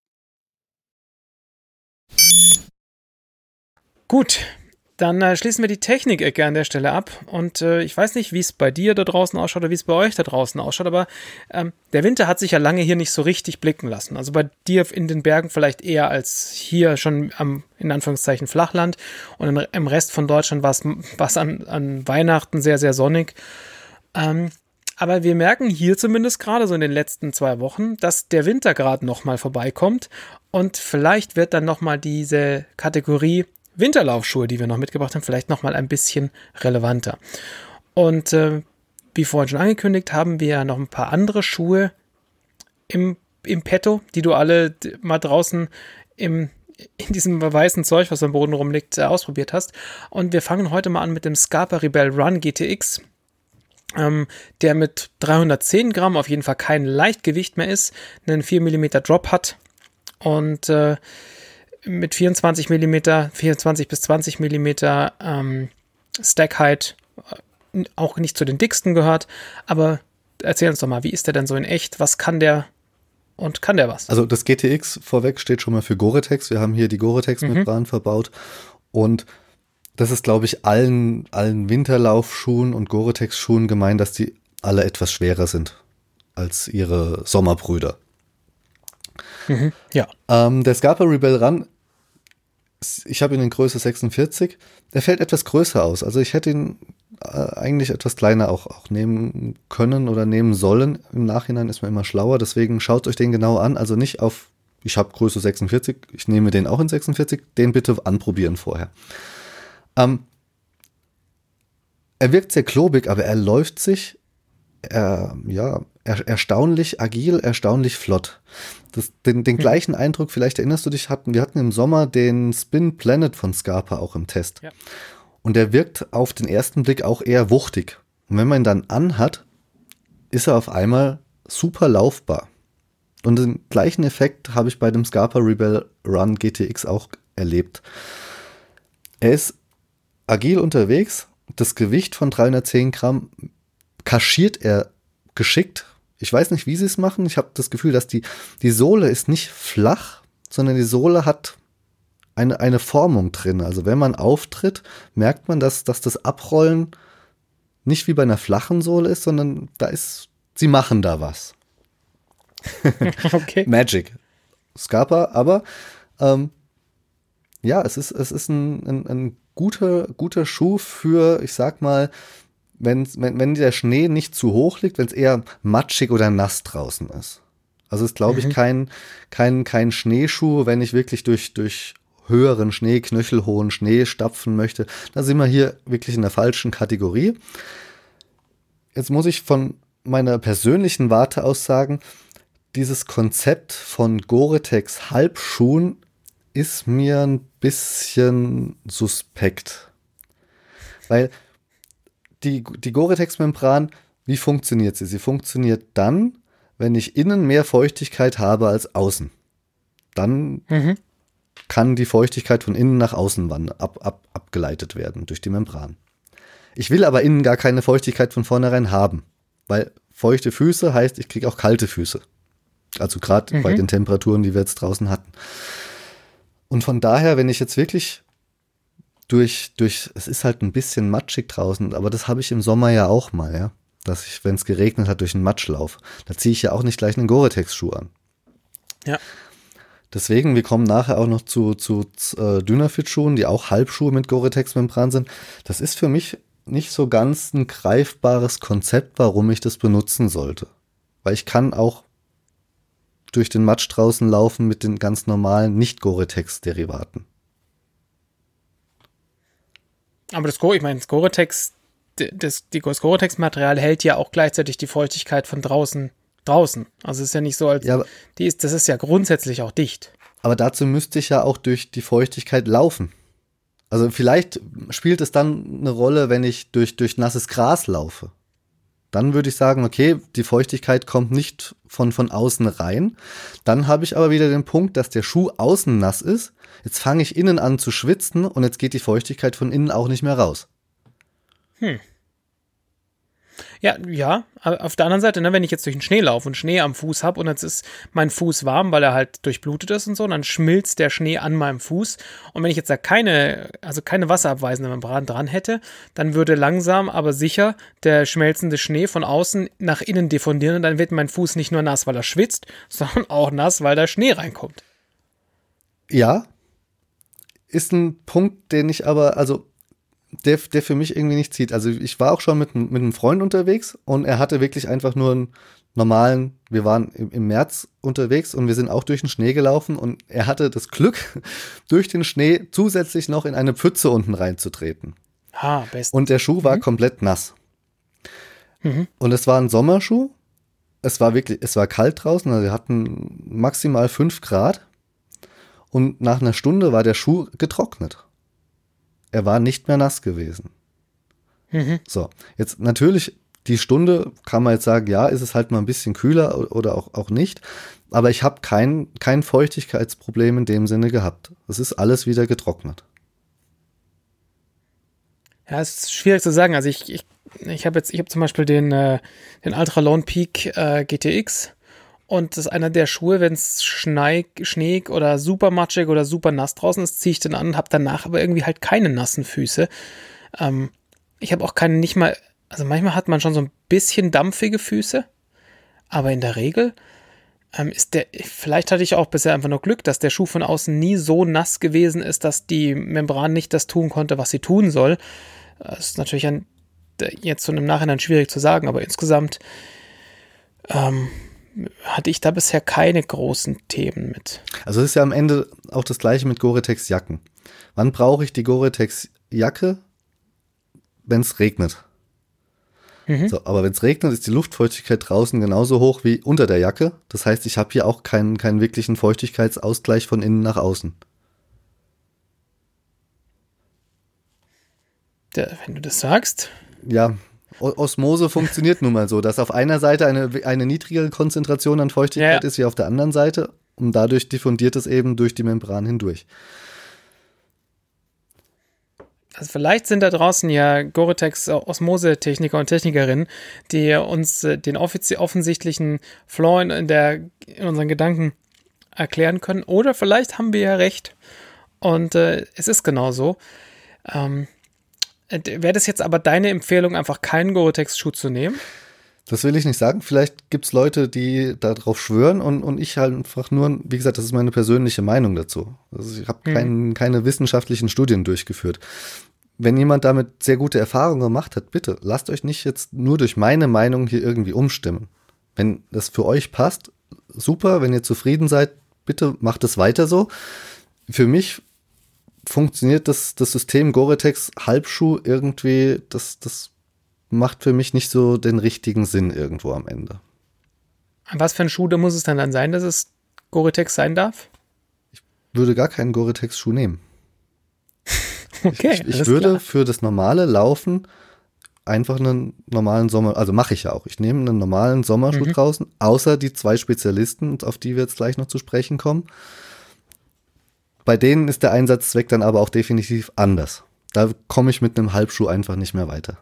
Gut, dann äh, schließen wir die Technik-Ecke an der Stelle ab. Und äh, ich weiß nicht, wie es bei dir da draußen ausschaut oder wie es bei euch da draußen ausschaut, aber ähm, der Winter hat sich ja lange hier nicht so richtig blicken lassen. Also bei dir in den Bergen vielleicht eher als hier schon am, in Anführungszeichen, Flachland. Und in, im Rest von Deutschland war es an, an Weihnachten sehr, sehr sonnig. Ähm, Aber wir merken hier zumindest gerade so in den letzten zwei Wochen, dass der Winter gerade nochmal vorbeikommt und vielleicht wird dann nochmal diese Kategorie Winterlaufschuhe, die wir noch mitgebracht haben, vielleicht nochmal ein bisschen relevanter. Und äh, wie vorhin schon angekündigt, haben wir noch ein paar andere Schuhe im, im Petto, die du alle mal draußen im, in diesem weißen Zeug, was am Boden rumliegt, äh, ausprobiert hast. Und wir fangen heute mal an mit dem Scarpa Rebel Run G T X. Ähm, der mit dreihundertzehn Gramm auf jeden Fall kein Leichtgewicht mehr ist, einen vier Millimeter Drop hat und äh, mit vierundzwanzig Millimeter, vierundzwanzig bis zwanzig Millimeter ähm, Stack Height äh, auch nicht zu den dicksten gehört, aber erzähl uns doch mal, wie ist der denn so in echt, was kann der und kann der was? Also das G T X vorweg steht schon mal für Gore-Tex, wir haben hier die Gore-Tex-Membran mhm. verbaut und das ist, glaube ich, allen, allen Winterlaufschuhen und Gore-Tex-Schuhen gemein, dass die alle etwas schwerer sind als ihre Sommerbrüder. Mhm, ja. Ähm, der Scarpa Rebel Run, ich habe ihn in Größe sechsundvierzig, der fällt etwas größer aus. Also ich hätte ihn äh, eigentlich etwas kleiner auch, auch nehmen können oder nehmen sollen. Im Nachhinein ist man immer schlauer, deswegen schaut euch den genau an. Also nicht auf, ich habe Größe sechsundvierzig, ich nehme den auch in sechsundvierzig, den bitte anprobieren vorher. Ähm, er wirkt sehr klobig, aber er läuft sich er, ja, er, erstaunlich agil, erstaunlich flott. Das, den, den gleichen Eindruck, vielleicht erinnerst du dich, hatten wir hatten im Sommer den Spin Planet von Scarpa auch im Test. Ja. Und der wirkt auf den ersten Blick auch eher wuchtig. Und wenn man ihn dann anhat, ist er auf einmal super laufbar. Und den gleichen Effekt habe ich bei dem Scarpa Rebel Run G T X auch erlebt. Er ist agil unterwegs, das Gewicht von dreihundertzehn Gramm kaschiert er geschickt. Ich weiß nicht, wie sie es machen. Ich habe das Gefühl, dass die, die Sohle ist nicht flach, sondern die Sohle hat eine, eine Formung drin. Also wenn man auftritt, merkt man, dass, dass das Abrollen nicht wie bei einer flachen Sohle ist, sondern da ist, sie machen da was. Okay. Magic. Scarpa, aber ähm, ja, es ist, es ist ein, ein, ein guter, guter Schuh für, ich sag mal, wenn, wenn, wenn der Schnee nicht zu hoch liegt, wenn es eher matschig oder nass draußen ist. Also ist, glaube ich, Mhm. kein, kein, kein Schneeschuh, wenn ich wirklich durch, durch höheren Schnee, knöchelhohen Schnee stapfen möchte. Da sind wir hier wirklich in der falschen Kategorie. Jetzt muss ich von meiner persönlichen Warte aus sagen, dieses Konzept von Gore-Tex Halbschuhen ist mir ein bisschen suspekt. Weil die, die Gore-Tex-Membran, wie funktioniert sie? Sie funktioniert dann, wenn ich innen mehr Feuchtigkeit habe als außen. Dann Mhm. kann die Feuchtigkeit von innen nach außen wandern, ab, ab, abgeleitet werden durch die Membran. Ich will aber innen gar keine Feuchtigkeit von vornherein haben, weil feuchte Füße heißt, ich kriege auch kalte Füße. Also gerade Mhm. bei den Temperaturen, die wir jetzt draußen hatten. Und von daher, wenn ich jetzt wirklich durch, durch, es ist halt ein bisschen matschig draußen, aber das habe ich im Sommer ja auch mal, ja, dass ich, wenn es geregnet hat, durch den Matsch laufe. Da ziehe ich ja auch nicht gleich einen Gore-Tex-Schuh an. Ja. Deswegen, wir kommen nachher auch noch zu, zu äh, Dynafit-Schuhen, die auch Halbschuhe mit Gore-Tex-Membran sind. Das ist für mich nicht so ganz ein greifbares Konzept, warum ich das benutzen sollte. Weil ich kann auch durch den Matsch draußen laufen mit den ganz normalen Nicht-Gore-Tex-Derivaten. Aber das Gore, ich meine, das Gore-Tex, das, das Gore-Tex-Material hält ja auch gleichzeitig die Feuchtigkeit von draußen draußen. Also es ist ja nicht so, als Ja, aber, die ist, das ist ja grundsätzlich auch dicht. aber dazu müsste ich ja auch durch die Feuchtigkeit laufen. Also vielleicht spielt es dann eine Rolle, wenn ich durch, durch nasses Gras laufe. Dann würde ich sagen, okay, die Feuchtigkeit kommt nicht von, von außen rein. Dann habe ich aber wieder den Punkt, dass der Schuh außen nass ist. Jetzt fange ich innen an zu schwitzen und jetzt geht die Feuchtigkeit von innen auch nicht mehr raus. Ja, ja, aber auf der anderen Seite, ne, wenn ich jetzt durch den Schnee laufe und Schnee am Fuß habe und jetzt ist mein Fuß warm, weil er halt durchblutet ist und so, und dann schmilzt der Schnee an meinem Fuß. Und wenn ich jetzt da keine, also keine wasserabweisende Membran dran hätte, dann würde langsam, aber sicher der schmelzende Schnee von außen nach innen diffundieren und dann wird mein Fuß nicht nur nass, weil er schwitzt, sondern auch nass, weil da Schnee reinkommt. Ja, ist ein Punkt, den ich aber, also der, der für mich irgendwie nicht zieht. Also ich war auch schon mit, mit einem Freund unterwegs und er hatte wirklich einfach nur einen normalen, wir waren im, im März unterwegs und wir sind auch durch den Schnee gelaufen und er hatte das Glück, durch den Schnee zusätzlich noch in eine Pfütze unten reinzutreten. Ah, best. Und der Schuh war komplett nass. Mhm. Und es war ein Sommerschuh. Es war wirklich, es war kalt draußen, also wir hatten maximal fünf Grad. Und nach einer Stunde war der Schuh getrocknet. Er war nicht mehr nass gewesen. Mhm. So, jetzt natürlich, die Stunde kann man jetzt sagen, ja, ist es halt mal ein bisschen kühler oder auch, auch nicht. Aber ich habe kein, kein Feuchtigkeitsproblem in dem Sinne gehabt. Es ist alles wieder getrocknet. Ja, es ist schwierig zu sagen. Also ich, ich, ich habe jetzt, ich habe zum Beispiel den, äh, den Ultra Lone Peak äh, G T X und das ist einer der Schuhe, wenn es schneeig oder super matschig oder super nass draußen ist, ziehe ich den an und habe danach aber irgendwie halt keine nassen Füße. Ähm, ich habe auch keine, nicht mal, also manchmal hat man schon so ein bisschen dampfige Füße, aber in der Regel ähm, ist der, vielleicht hatte ich auch bisher einfach nur Glück, dass der Schuh von außen nie so nass gewesen ist, dass die Membran nicht das tun konnte, was sie tun soll. Das ist natürlich ein, jetzt so im Nachhinein schwierig zu sagen, aber insgesamt ähm, hatte ich da bisher keine großen Themen mit. Also es ist ja am Ende auch das gleiche mit Gore-Tex-Jacken. Wann brauche ich die Gore-Tex-Jacke? Wenn es regnet. Mhm. So, aber wenn es regnet, ist die Luftfeuchtigkeit draußen genauso hoch wie unter der Jacke. Das heißt, ich habe hier auch keinen, keinen wirklichen Feuchtigkeitsausgleich von innen nach außen. Der, wenn du das sagst. Ja, O- Osmose funktioniert nun mal so, dass auf einer Seite eine, eine niedrigere Konzentration an Feuchtigkeit Ja, ja. ist wie auf der anderen Seite und dadurch diffundiert es eben durch die Membran hindurch. Also vielleicht sind da draußen ja Gore-Tex Osmose-Techniker und Technikerinnen, die uns äh, den offizie- offensichtlichen Flaw in, in, der, in unseren Gedanken erklären können. Oder vielleicht haben wir ja recht und äh, es ist genau so. Ähm, Wäre das jetzt aber deine Empfehlung, einfach keinen Gore-Tex-Schuh zu nehmen? Das will ich nicht sagen. Vielleicht gibt es Leute, die darauf schwören und, und ich halt einfach nur, wie gesagt, das ist meine persönliche Meinung dazu. Also ich habe Mhm. kein, keine wissenschaftlichen Studien durchgeführt. Wenn jemand damit sehr gute Erfahrungen gemacht hat, bitte lasst euch nicht jetzt nur durch meine Meinung hier irgendwie umstimmen. Wenn das für euch passt, super. Wenn ihr zufrieden seid, bitte macht es weiter so. Für mich funktioniert das, das System Gore-Tex Halbschuh irgendwie, das, das macht für mich nicht so den richtigen Sinn irgendwo am Ende. Was für ein Schuh da muss es dann, dann sein, dass es Gore-Tex sein darf? Würde gar keinen Gore-Tex-Schuh nehmen. Okay, Ich, ich alles würde klar. für das normale Laufen einfach einen normalen Sommer, also mache ich ja auch. Ich nehme einen normalen Sommerschuh Mhm. draußen, außer die zwei Spezialisten, auf die wir jetzt gleich noch zu sprechen kommen. Bei denen ist der Einsatzzweck dann aber auch definitiv anders. Da komme ich mit einem Halbschuh einfach nicht mehr weiter.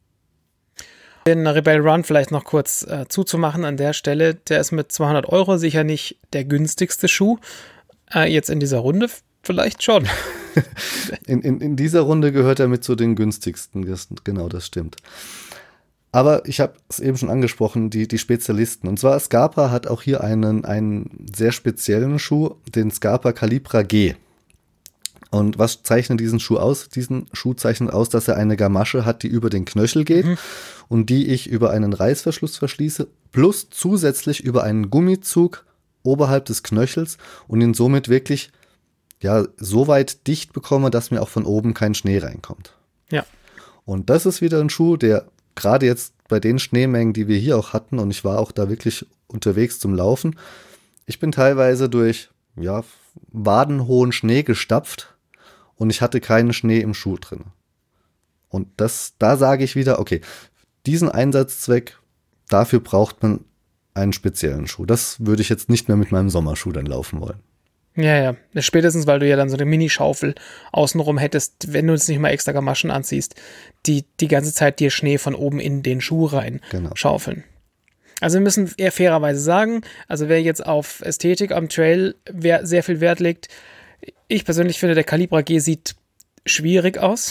Den Rebel Run vielleicht noch kurz äh, zuzumachen an der Stelle. Der ist mit zweihundert Euro sicher nicht der günstigste Schuh. Äh, jetzt in dieser Runde vielleicht schon. In, in, in dieser Runde gehört er mit zu den günstigsten. Das, genau, das stimmt. Aber ich habe es eben schon angesprochen, die, die Spezialisten. Und zwar Scarpa hat auch hier einen, einen sehr speziellen Schuh, den Scarpa Calibra G. Und was zeichnet diesen Schuh aus? Diesen Schuh zeichnet aus, dass er eine Gamasche hat, die über den Knöchel geht Mhm. und die ich über einen Reißverschluss verschließe, plus zusätzlich über einen Gummizug oberhalb des Knöchels und ihn somit wirklich ja, so weit dicht bekomme, dass mir auch von oben kein Schnee reinkommt. Ja. Und das ist wieder ein Schuh, der gerade jetzt bei den Schneemengen, die wir hier auch hatten, und ich war auch da wirklich unterwegs zum Laufen, ich bin teilweise durch ja, wadenhohen Schnee gestapft und ich hatte keinen Schnee im Schuh drin. Und das, da sage ich wieder, okay, diesen Einsatzzweck, dafür braucht man einen speziellen Schuh. Das würde ich jetzt nicht mehr mit meinem Sommerschuh dann laufen wollen. Ja, ja. Spätestens, weil du ja dann so eine Minischaufel außenrum hättest, wenn du jetzt nicht mal extra Gamaschen anziehst, die die ganze Zeit dir Schnee von oben in den Schuh rein Genau. schaufeln. Also wir müssen eher fairerweise sagen, also wer jetzt auf Ästhetik am Trail wer, sehr viel Wert legt, ich persönlich finde, der Calibra G sieht schwierig aus.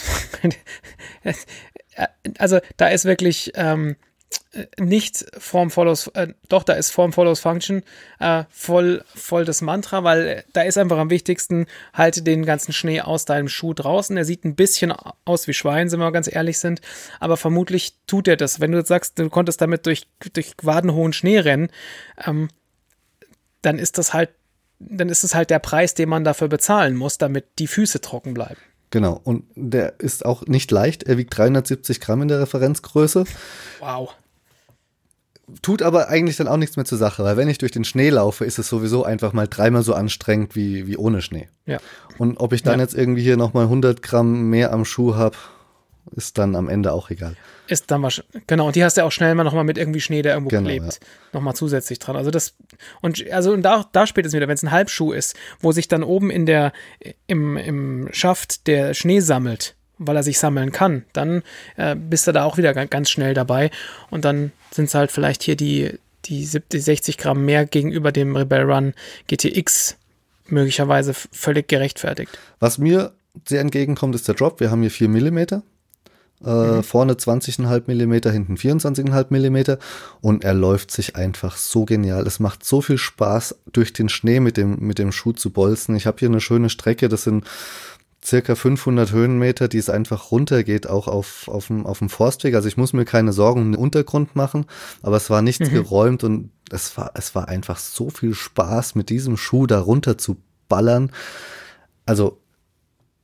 Also da ist wirklich ähm, nicht Form follows, äh, doch, da ist Form follows Function äh, voll, voll das Mantra, weil da ist einfach am wichtigsten, halte den ganzen Schnee aus deinem Schuh draußen. Er sieht ein bisschen aus wie Schwein, wenn wir mal ganz ehrlich sind, aber vermutlich tut er das. Wenn du jetzt sagst, du konntest damit durch, durch wadenhohen Schnee rennen, ähm, dann ist das halt, dann ist es halt der Preis, den man dafür bezahlen muss, damit die Füße trocken bleiben. Genau, und der ist auch nicht leicht. Er wiegt dreihundertsiebzig Gramm in der Referenzgröße. Wow. Tut aber eigentlich dann auch nichts mehr zur Sache, weil wenn ich durch den Schnee laufe, ist es sowieso einfach mal dreimal so anstrengend wie, wie ohne Schnee. Ja. Und ob ich dann Ja. jetzt irgendwie hier nochmal hundert Gramm mehr am Schuh habe, ist dann am Ende auch egal. Ist dann wahrscheinlich, genau, und die hast du auch schnell mal nochmal mit irgendwie Schnee, der irgendwo Genau, klebt, ja. nochmal zusätzlich dran. Also das, und also und da, da spielt es wieder, wenn es ein Halbschuh ist, wo sich dann oben in der, im, im Schaft der Schnee sammelt, weil er sich sammeln kann, dann äh, bist du da auch wieder ga- ganz schnell dabei. Und dann sind es halt vielleicht hier die, die siebzig, sechzig Gramm mehr gegenüber dem Rebel Run G T X möglicherweise f- völlig gerechtfertigt. Was mir sehr entgegenkommt, ist der Drop. Wir haben hier vier Millimeter. Äh, Mhm. Vorne zwanzig Komma fünf Millimeter, hinten vierundzwanzig Komma fünf Millimeter. Und er läuft sich einfach so genial. Es macht so viel Spaß, durch den Schnee mit dem, mit dem Schuh zu bolzen. Ich habe hier eine schöne Strecke, das sind circa fünfhundert Höhenmeter, die es einfach runtergeht, auch auf, auf, dem, auf dem Forstweg. Also ich muss mir keine Sorgen um den Untergrund machen, aber es war nichts Mhm. geräumt und es war, es war einfach so viel Spaß, mit diesem Schuh da runter zu ballern. Also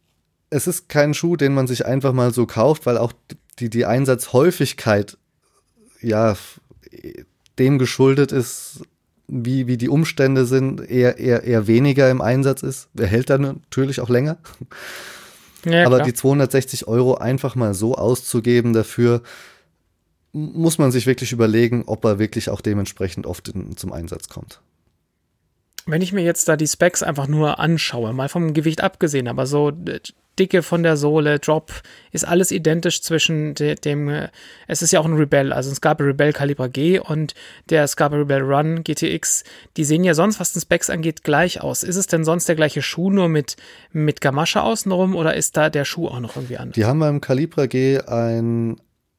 es ist kein Schuh, den man sich einfach mal so kauft, weil auch die, die Einsatzhäufigkeit ja dem geschuldet ist, wie, wie die Umstände sind, eher, eher, eher weniger im Einsatz ist. Er hält dann natürlich auch länger. Ja, aber klar. die zweihundertsechzig Euro einfach mal so auszugeben dafür, muss man sich wirklich überlegen, ob er wirklich auch dementsprechend oft in, zum Einsatz kommt. Wenn ich mir jetzt da die Specs einfach nur anschaue, mal vom Gewicht abgesehen, aber so äh, Dicke von der Sohle, Drop, ist alles identisch zwischen de, dem, äh, es ist ja auch ein Rebel, also ein Scarpa Rebel Calibra G und der Scarpa Rebel Run G T X, die sehen ja sonst, was den Specs angeht, gleich aus. Ist es denn sonst der gleiche Schuh, nur mit, mit Gamasche außenrum, oder ist da der Schuh auch noch irgendwie anders? Die haben beim Calibra G ein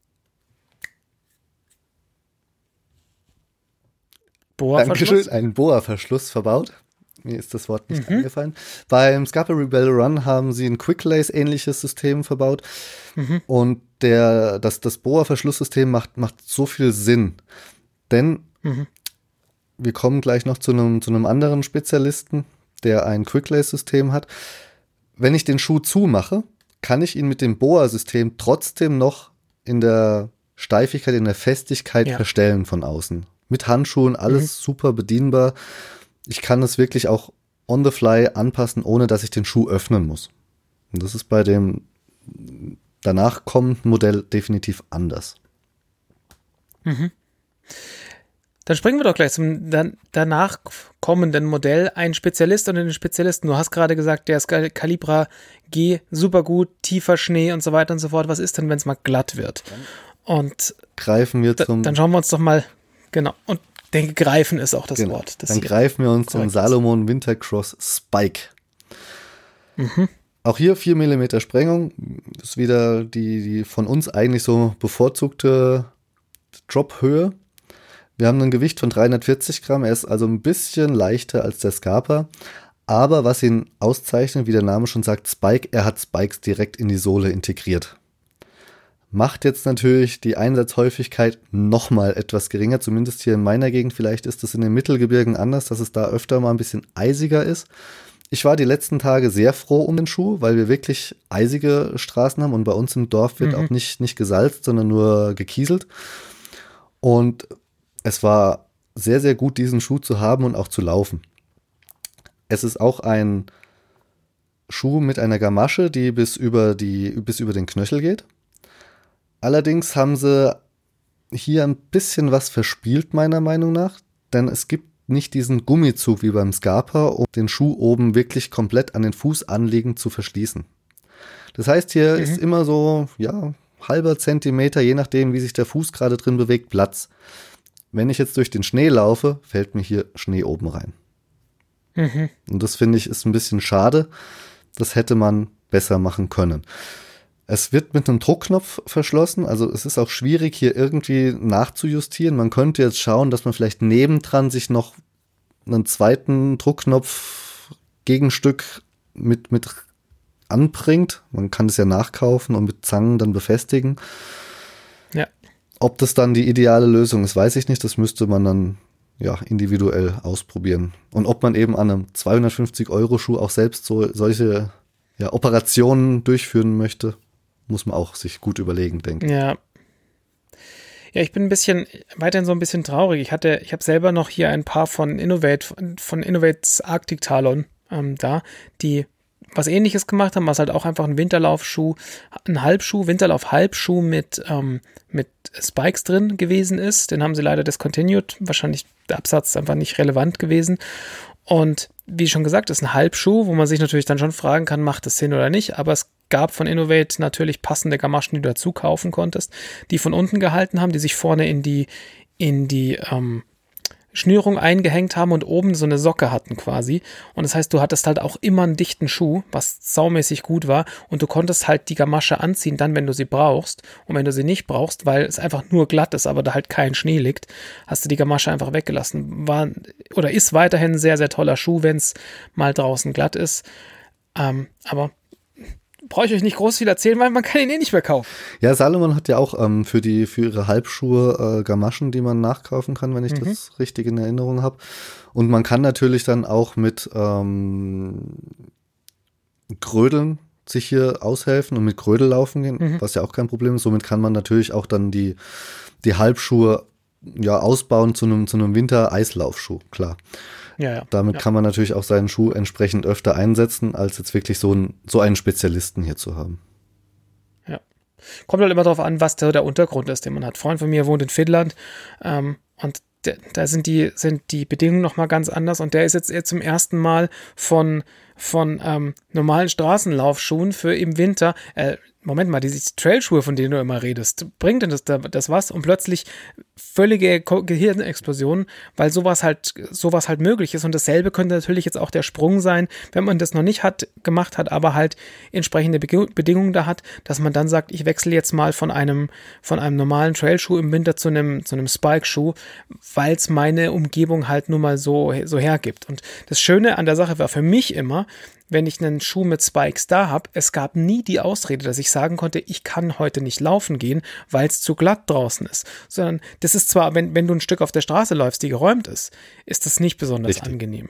Boa-Verschluss? Dankeschön, einen Boa-Verschluss verbaut. Mir ist das Wort nicht mhm. eingefallen. Beim Scarpa Rebel Run haben sie ein Quick-Lace-ähnliches System verbaut. Mhm. Und der, das, das Boa-Verschlusssystem macht, macht so viel Sinn. Denn mhm. wir kommen gleich noch zu einem, zu einem anderen Spezialisten, der ein Quick-Lace-System hat. Wenn ich den Schuh zumache, kann ich ihn mit dem Boa-System trotzdem noch in der Steifigkeit, in der Festigkeit ja. verstellen von außen. Mit Handschuhen, alles mhm. super bedienbar. Ich kann es wirklich auch on the fly anpassen, ohne dass ich den Schuh öffnen muss. Und das ist bei dem danach kommenden Modell definitiv anders. Mhm. Dann springen wir doch gleich zum dann, danach kommenden Modell. Ein Spezialist und einen Spezialisten. Du hast gerade gesagt, der ist Calibra G, super gut, tiefer Schnee und so weiter und so fort. Was ist denn, wenn es mal glatt wird? Und greifen wir zum... Da, dann schauen wir uns doch mal... Genau, und ich denke, greifen ist auch das genau. Wort. Das Dann greifen wir uns zum Salomon Wintercross Spike. Mhm. Auch hier vier Millimeter Sprengung. Das ist wieder die, die von uns eigentlich so bevorzugte Drop-Höhe. Wir haben ein Gewicht von dreihundertvierzig Gramm. Er ist also ein bisschen leichter als der Scarpa. Aber was ihn auszeichnet, wie der Name schon sagt, Spike, er hat Spikes direkt in die Sohle integriert. Macht jetzt natürlich die Einsatzhäufigkeit nochmal etwas geringer, zumindest hier in meiner Gegend. Vielleicht ist es in den Mittelgebirgen anders, dass es da öfter mal ein bisschen eisiger ist. Ich war die letzten Tage sehr froh um den Schuh, weil wir wirklich eisige Straßen haben und bei uns im Dorf wird mhm. auch nicht, nicht gesalzt, sondern nur gekieselt. Und es war sehr, sehr gut, diesen Schuh zu haben und auch zu laufen. Es ist auch ein Schuh mit einer Gamasche, die bis über, die, bis über den Knöchel geht. Allerdings haben sie hier ein bisschen was verspielt, meiner Meinung nach, denn es gibt nicht diesen Gummizug wie beim Scarpa, um den Schuh oben wirklich komplett an den Fuß anliegend zu verschließen. Das heißt, hier mhm. ist immer so, ja, halber Zentimeter, je nachdem, wie sich der Fuß gerade drin bewegt, Platz. Wenn ich jetzt durch den Schnee laufe, fällt mir hier Schnee oben rein. Mhm. Und das finde ich ist ein bisschen schade. Das hätte man besser machen können. Es wird mit einem Druckknopf verschlossen, also es ist auch schwierig, hier irgendwie nachzujustieren. Man könnte jetzt schauen, dass man vielleicht nebendran sich noch einen zweiten Druckknopf-Gegenstück mit, mit anbringt. Man kann es ja nachkaufen und mit Zangen dann befestigen. Ja. Ob das dann die ideale Lösung ist, weiß ich nicht. Das müsste man dann ja individuell ausprobieren. Und ob man eben an einem zweihundertfünfzig Euro Schuh auch selbst so solche ja, Operationen durchführen möchte, muss man auch sich gut überlegen, denke ich. Ja. Ja, ich bin ein bisschen, weiterhin so ein bisschen traurig. Ich hatte, ich habe selber noch hier ein paar von Innovate, von, von Innovates Arctic Talon ähm, da, die was Ähnliches gemacht haben, was halt auch einfach ein Winterlaufschuh, ein Halbschuh, Winterlauf-Halbschuh mit, ähm, mit Spikes drin gewesen ist. Den haben sie leider discontinued. Wahrscheinlich der Absatz einfach nicht relevant gewesen. Und wie schon gesagt, ist ein Halbschuh, wo man sich natürlich dann schon fragen kann, macht das Sinn oder nicht. Aber es gab von Innovate natürlich passende Gamaschen, die du dazu kaufen konntest, die von unten gehalten haben, die sich vorne in die, in die ähm, Schnürung eingehängt haben und oben so eine Socke hatten quasi. Und das heißt, du hattest halt auch immer einen dichten Schuh, was saumäßig gut war. Und du konntest halt die Gamasche anziehen, dann, wenn du sie brauchst. Und wenn du sie nicht brauchst, weil es einfach nur glatt ist, aber da halt kein Schnee liegt, hast du die Gamasche einfach weggelassen. War oder ist weiterhin ein sehr, sehr toller Schuh, wenn es mal draußen glatt ist. Ähm, aber brauche ich euch nicht groß viel erzählen, weil man kann ihn eh nicht mehr kaufen. Ja, Salomon hat ja auch ähm, für die für ihre Halbschuhe äh, Gamaschen, die man nachkaufen kann, wenn ich mhm. das richtig in Erinnerung habe. Und man kann natürlich dann auch mit ähm, Grödeln sich hier aushelfen und mit Grödel laufen gehen, Mhm. was ja auch kein Problem ist. Somit kann man natürlich auch dann die, die Halbschuhe ja ausbauen zu einem, zu einem Winter-Eislaufschuh, klar. Ja, ja. Damit ja. kann man natürlich auch seinen Schuh entsprechend öfter einsetzen, als jetzt wirklich so, ein, so einen Spezialisten hier zu haben. Kommt halt immer darauf an, was der, der Untergrund ist, den man hat. Ein Freund von mir wohnt in Finnland ähm, und der, da sind die, sind die Bedingungen nochmal ganz anders und der ist jetzt eher zum ersten Mal von, von ähm, normalen Straßenlaufschuhen für im Winter, äh, Moment mal, diese Trailschuhe, von denen du immer redest, bringt denn das, das was? Und plötzlich völlige Ko- Gehirnexplosion, weil sowas halt, sowas halt möglich ist. Und dasselbe könnte natürlich jetzt auch der Sprung sein, wenn man das noch nicht hat, gemacht hat, aber halt entsprechende Be- Bedingungen da hat, dass man dann sagt, ich wechsle jetzt mal von einem, von einem normalen Trailschuh im Winter zu einem, zu einem Spike-Schuh, weil es meine Umgebung halt nun mal so, so hergibt. Und das Schöne an der Sache war für mich immer, wenn ich einen Schuh mit Spikes da habe, es gab nie die Ausrede, dass ich sagen konnte, ich kann heute nicht laufen gehen, weil es zu glatt draußen ist. Sondern das ist zwar, wenn, wenn du ein Stück auf der Straße läufst, die geräumt ist, ist das nicht besonders Richtig. angenehm.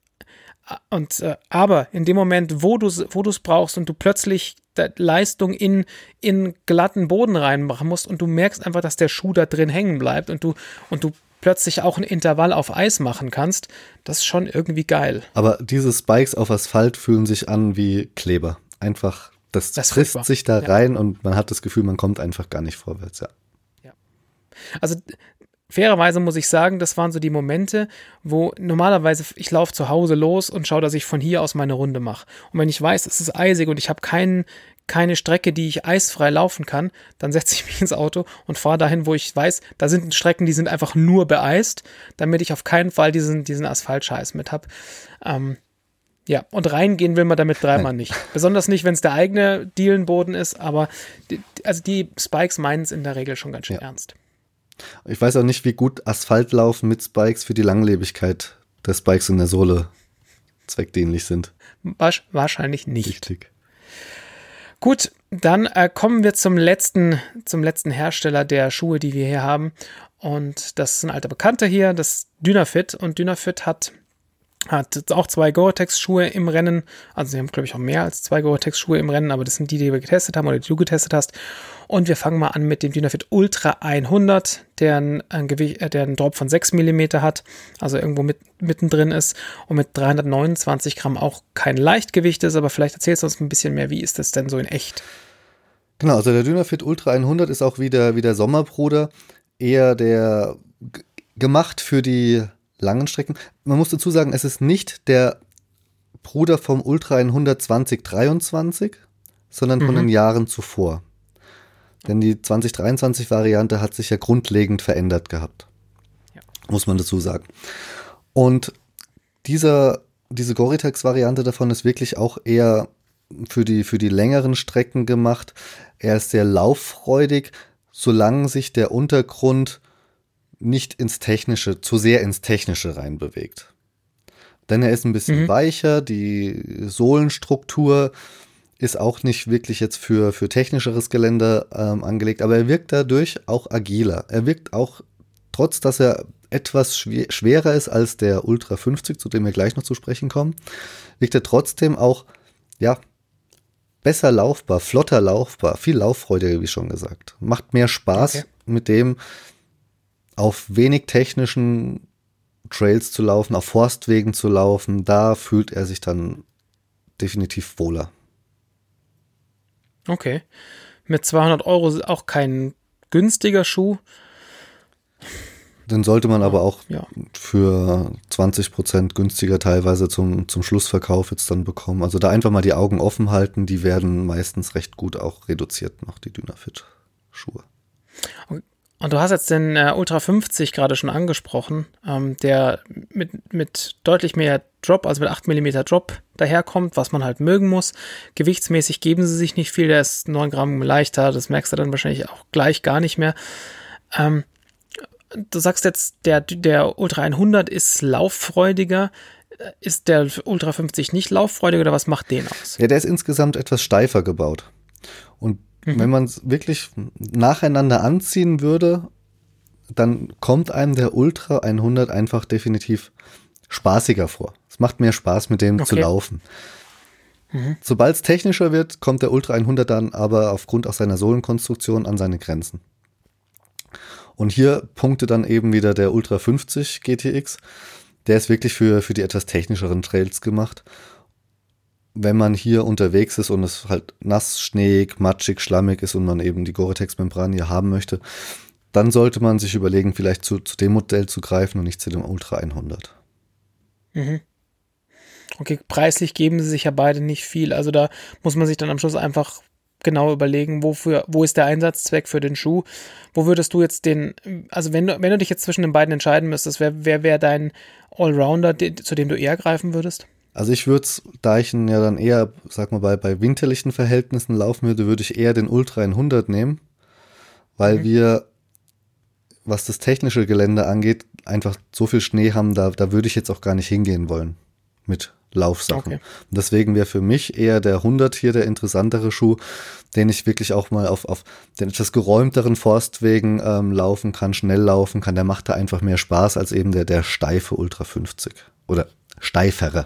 Und, äh, aber in dem Moment, wo du es wo du's brauchst und du plötzlich Leistung in, in glatten Boden reinmachen musst und du merkst einfach, dass der Schuh da drin hängen bleibt und du, und du plötzlich auch ein Intervall auf Eis machen kannst, das ist schon irgendwie geil. Aber diese Spikes auf Asphalt fühlen sich an wie Kleber. Einfach, das, Das ist frisst furchtbar. sich da Ja. rein und man hat das Gefühl, man kommt einfach gar nicht vorwärts. Ja. Also fairerweise muss ich sagen, das waren so die Momente, wo normalerweise ich laufe zu Hause los und schaue, dass ich von hier aus meine Runde mache. Und wenn ich weiß, es ist eisig und ich habe keinen keine Strecke, die ich eisfrei laufen kann, dann setze ich mich ins Auto und fahre dahin, wo ich weiß, da sind Strecken, die sind einfach nur beeist, damit ich auf keinen Fall diesen, diesen Asphaltscheiß mit habe. Ähm, ja, und reingehen will man damit dreimal nicht. Besonders nicht, wenn es der eigene Dielenboden ist, aber die, also die Spikes meinen es in der Regel schon ganz schön Ja. ernst. Ich weiß auch nicht, wie gut Asphaltlaufen mit Spikes für die Langlebigkeit der Spikes in der Sohle zweckdienlich sind. Wasch- Wahrscheinlich nicht. Richtig. Gut, dann äh, kommen wir zum letzten, zum letzten Hersteller der Schuhe, die wir hier haben. Und das ist ein alter Bekannter hier, das ist Dynafit. Und Dynafit hat, hat jetzt auch zwei Gore-Tex-Schuhe im Rennen. Also sie haben, glaube ich, auch mehr als zwei Gore-Tex-Schuhe im Rennen, aber das sind die, die wir getestet haben oder die du getestet hast. Und wir fangen mal an mit dem Dynafit Ultra hundert, der ein, ein Gewicht, äh, der einen Drop von sechs Millimeter hat, also irgendwo mit, mittendrin ist und mit dreihundertneunundzwanzig Gramm auch kein Leichtgewicht ist, aber vielleicht erzählst du uns ein bisschen mehr, wie ist das denn so in echt? Genau, also der Dynafit Ultra hundert ist auch wie der, wie der Sommerbruder eher der g- gemacht für die langen Strecken. Man muss dazu sagen, es ist nicht der Bruder vom Ultra hundert zwanzig dreiundzwanzig, sondern von Mhm. den Jahren zuvor. Denn die zwanzig dreiundzwanzig Variante hat sich ja grundlegend verändert gehabt. Ja. Muss man dazu sagen. Und dieser, diese Gore-Tex-Variante davon ist wirklich auch eher für die, für die längeren Strecken gemacht. Er ist sehr lauffreudig, solange sich der Untergrund nicht ins Technische, zu sehr ins Technische reinbewegt. Denn er ist ein bisschen Mhm. weicher, die Sohlenstruktur ist auch nicht wirklich jetzt für, für technischeres Gelände ähm, angelegt, aber er wirkt dadurch auch agiler. Er wirkt auch, trotz dass er etwas schwer, schwerer ist als der Ultra fünfzig, zu dem wir gleich noch zu sprechen kommen, wirkt er trotzdem auch, ja, besser laufbar, flotter laufbar, viel lauffreudiger, wie schon gesagt. Macht mehr Spaß, Okay. mit dem auf wenig technischen Trails zu laufen, auf Forstwegen zu laufen. Da fühlt er sich dann definitiv wohler. Okay. Mit zweihundert Euro ist auch kein günstiger Schuh. Den sollte man aber auch Ja. für zwanzig Prozent günstiger teilweise zum, zum Schlussverkauf jetzt dann bekommen. Also da einfach mal die Augen offen halten, die werden meistens recht gut auch reduziert noch, die Dynafit-Schuhe. Und du hast jetzt den äh, Ultra fünfzig gerade schon angesprochen, ähm, der mit, mit deutlich mehr Drop, also mit acht Millimeter Drop daherkommt, was man halt mögen muss. Gewichtsmäßig geben sie sich nicht viel, der ist neun Gramm leichter, das merkst du dann wahrscheinlich auch gleich gar nicht mehr. Ähm, du sagst jetzt, der, der Ultra hundert ist lauffreudiger. Ist der Ultra fünfzig nicht lauffreudiger oder was macht den aus? Ja, der ist insgesamt etwas steifer gebaut. Und wenn man es wirklich nacheinander anziehen würde, dann kommt einem der Ultra hundert einfach definitiv spaßiger vor. Es macht mehr Spaß, mit dem zu Okay. laufen. Mhm. Sobald es technischer wird, kommt der Ultra hundert dann aber aufgrund auch seiner Sohlenkonstruktion an seine Grenzen. Und hier punktet dann eben wieder der Ultra fünfzig G T X. Der ist wirklich für, für die etwas technischeren Trails gemacht. Wenn man hier unterwegs ist und es halt nass, schneeig, matschig, schlammig ist und man eben die Gore-Tex-Membran hier haben möchte, dann sollte man sich überlegen, vielleicht zu, zu dem Modell zu greifen und nicht zu dem Ultra hundert. Mhm. Okay, preislich geben sie sich ja beide nicht viel. Also da muss man sich dann am Schluss einfach genau überlegen, wofür, wo ist der Einsatzzweck für den Schuh. Wo würdest du jetzt den, also wenn du, wenn du dich jetzt zwischen den beiden entscheiden müsstest, wer, wer wäre dein Allrounder, zu dem du eher greifen würdest? Also ich würde es, da ich ihn ja dann eher, sag mal, bei, bei winterlichen Verhältnissen laufen würde, würde ich eher den Ultra hundert nehmen, weil mhm. wir, was das technische Gelände angeht, einfach so viel Schnee haben, da, da würde ich jetzt auch gar nicht hingehen wollen mit Laufsachen. Okay. Und deswegen wäre für mich eher der hundert hier der interessantere Schuh, den ich wirklich auch mal auf, auf den etwas geräumteren Forstwegen ähm, laufen kann, schnell laufen kann. Der macht da einfach mehr Spaß als eben der, der steife Ultra fünfzig oder steifere.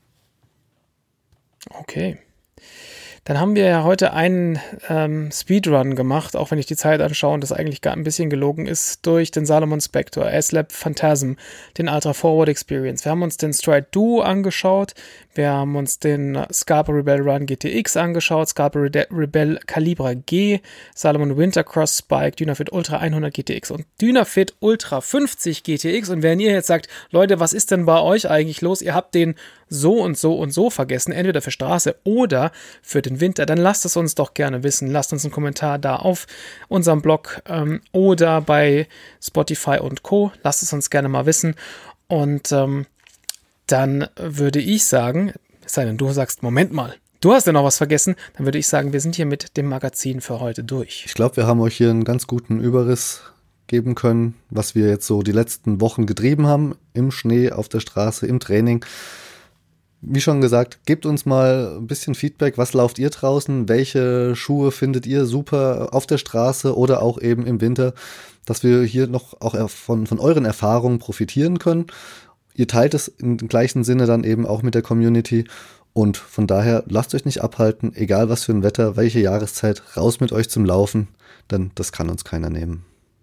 Okay. Dann haben wir ja heute einen ähm, Speedrun gemacht, auch wenn ich die Zeit anschaue und das eigentlich gar ein bisschen gelogen ist, durch den Salomon Spectre, S-Lab Phantasm, den Ultra Forward Experience. Wir haben uns den Stride Duo angeschaut, wir haben uns den Scarpa Rebel Run G T X angeschaut, Scarpa Rebel Calibra G, Salomon Wintercross Spike, Dynafit Ultra hundert G T X und Dynafit Ultra fünfzig G T X. Und wenn ihr jetzt sagt, Leute, was ist denn bei euch eigentlich los? Ihr habt den so und so und so vergessen, entweder für Straße oder für den Winter, dann lasst es uns doch gerne wissen. Lasst uns einen Kommentar da auf unserem Blog ähm, oder bei Spotify und Co. Lasst es uns gerne mal wissen. Und ähm, dann würde ich sagen, es sei denn, du sagst, Moment mal, du hast ja noch was vergessen, dann würde ich sagen, wir sind hier mit dem Magazin für heute durch. Ich glaube, wir haben euch hier einen ganz guten Überriss geben können, was wir jetzt so die letzten Wochen getrieben haben, im Schnee, auf der Straße, im Training. Wie schon gesagt, gebt uns mal ein bisschen Feedback, was lauft ihr draußen, welche Schuhe findet ihr super auf der Straße oder auch eben im Winter, dass wir hier noch auch von, von euren Erfahrungen profitieren können. Ihr teilt es im gleichen Sinne dann eben auch mit der Community und von daher lasst euch nicht abhalten, egal was für ein Wetter, welche Jahreszeit, raus mit euch zum Laufen, denn das kann uns keiner nehmen.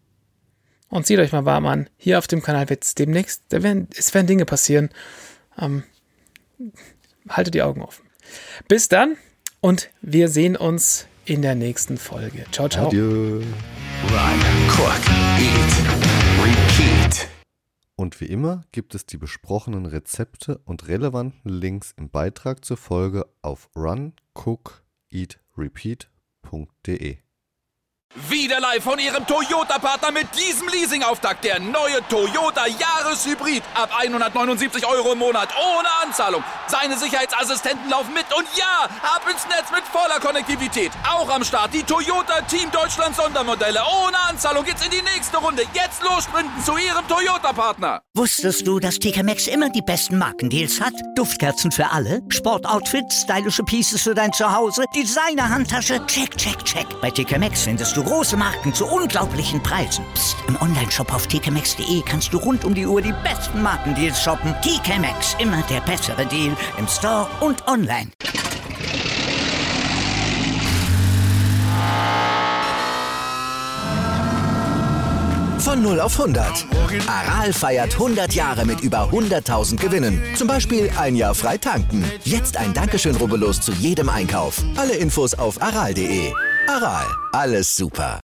Und zieht euch mal warm an, hier auf dem Kanal wird es demnächst, da werden, es werden Dinge passieren, ähm, haltet die Augen offen. Bis dann und wir sehen uns in der nächsten Folge. Ciao, ciao. Adieu. Run, cook, eat, repeat. Und wie immer gibt es die besprochenen Rezepte und relevanten Links im Beitrag zur Folge auf run cook eat repeat punkt de. Wieder live von Ihrem Toyota-Partner mit diesem Leasing-Auftakt. Der neue Toyota Jahreshybrid. Ab hundertneunundsiebzig Euro im Monat. Ohne Anzahlung. Seine Sicherheitsassistenten laufen mit. Und ja, ab ins Netz mit voller Konnektivität. Auch am Start die Toyota Team Deutschland Sondermodelle. Ohne Anzahlung geht's in die nächste Runde. Jetzt los sprinten zu Ihrem Toyota-Partner. Wusstest du, dass T K Maxx immer die besten Markendeals hat? Duftkerzen für alle, Sportoutfits, stylische Pieces für dein Zuhause, Designer-Handtasche, check, check, check. Bei T K Maxx findest du große Marken zu unglaublichen Preisen. Psst. Im Onlineshop auf t k maxx punkt de kannst du rund um die Uhr die besten Markendeals shoppen. T K Maxx, immer der bessere Deal im Store und online. Von null auf hundert. Aral feiert hundert Jahre mit über hunderttausend Gewinnen. Zum Beispiel ein Jahr frei tanken. Jetzt ein Dankeschön, rubbellos zu jedem Einkauf. Alle Infos auf aral punkt de. Aral, alles super.